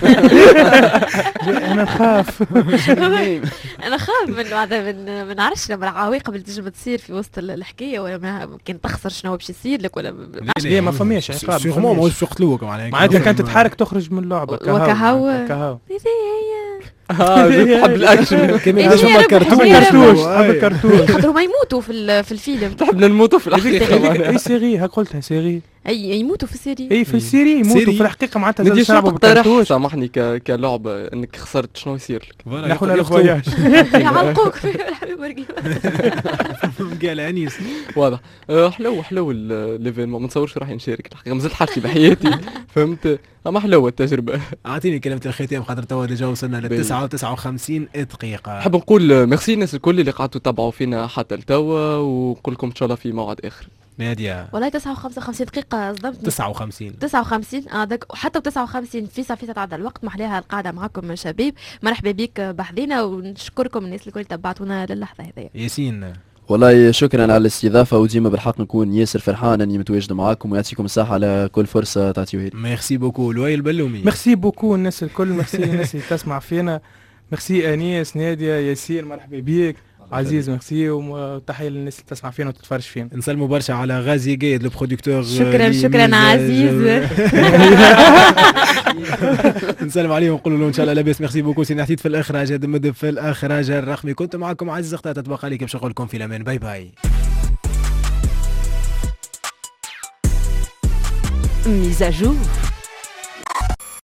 Speaker 5: انا نخاف.
Speaker 3: انا خاف من هذا من ما نعرفش لما العواقب اللي تجي تصير في وسط الحكايه ولا كان تخسر شنو باش يصير لك ولا
Speaker 5: ليه ما فماش عقاب.
Speaker 2: سيغمون ماهوش يقتلوك معناها
Speaker 5: معناتها كانت تتحرك تخرج من اللعبه
Speaker 3: وكهو
Speaker 5: كهو
Speaker 3: اه
Speaker 4: تحب الاكشن
Speaker 2: كمان شبه
Speaker 5: كرتوش حب كرتوش
Speaker 3: خاطر ما يموتوا في في الفيلم.
Speaker 4: تحب نموتوا في الحقيقه.
Speaker 5: اي سيري هاك قلتها سيري.
Speaker 3: اي يموتوا في السيري.
Speaker 5: اي في السيري يموتوا في الحقيقه معناتها زاد يلعبوا
Speaker 4: بالكرتوش. سامحني كلعبه انك خسرت شنو يصير لك؟
Speaker 5: نحو الفواياج
Speaker 3: يعلقوك في الحبيب ورقيبه.
Speaker 2: قال انيس
Speaker 4: واضح. حلو حلو الليفينمون ما نتصورش راح نشارك الحقيقه مازلت حاجتي بحياتي فهمت. اما حلوه التجربه.
Speaker 2: اعطيني كلمه الختام خاطر توا ديجا وصلنا ل تسعة وتسعة وخمسين دقيقه.
Speaker 4: نحب نقول ميرسي الناس الكل اللي قعدتوا تتابعوا فينا حتى لتوا ونقول لكم ان شاء الله في موعد اخر.
Speaker 2: نادية
Speaker 3: والله تسعة وخمسين دقيقة صدمتني.
Speaker 2: تسعة وخمسين
Speaker 3: تسعة وخمسين اه دك حتى تسعة وخمسين في صافي تتعدى الوقت. محلاها القاعدة معكم شباب. مرحبا بك بحذينا ونشكركم الناس الكل تبعتونا للحظة هذه.
Speaker 2: ياسين
Speaker 6: والله شكرا على الاستضافه وديما بالحق نكون ياسر فرحان اني متواجد معاكم ويعطيكم الصحه على كل فرصه تعطيوها لي.
Speaker 2: ميرسي بوكو لؤي البلومي.
Speaker 5: ميرسي بوكو الناس الكل. ميرسي الناس اللي تسمع فينا. ميرسي انيس ناديه ياسين مرحبا بيك عزيز. ميرسي وتحيه للناس اللي تسمع فينا وتتفرج فينا.
Speaker 2: نسلموا برشا على غازي قايد لو برودكتور.
Speaker 3: شكرا شكرا عزيز.
Speaker 2: نسلم عليهم ونقول لهم ان شاء الله لاباس. ميرسي بوكو سي نحتيت في الاخراج هذا مدب في الاخراج الرقمي. كنت معكم عزيز اختار تتبقى لي باش نقول لكم في الامان. باي باي.
Speaker 1: Mise à jour.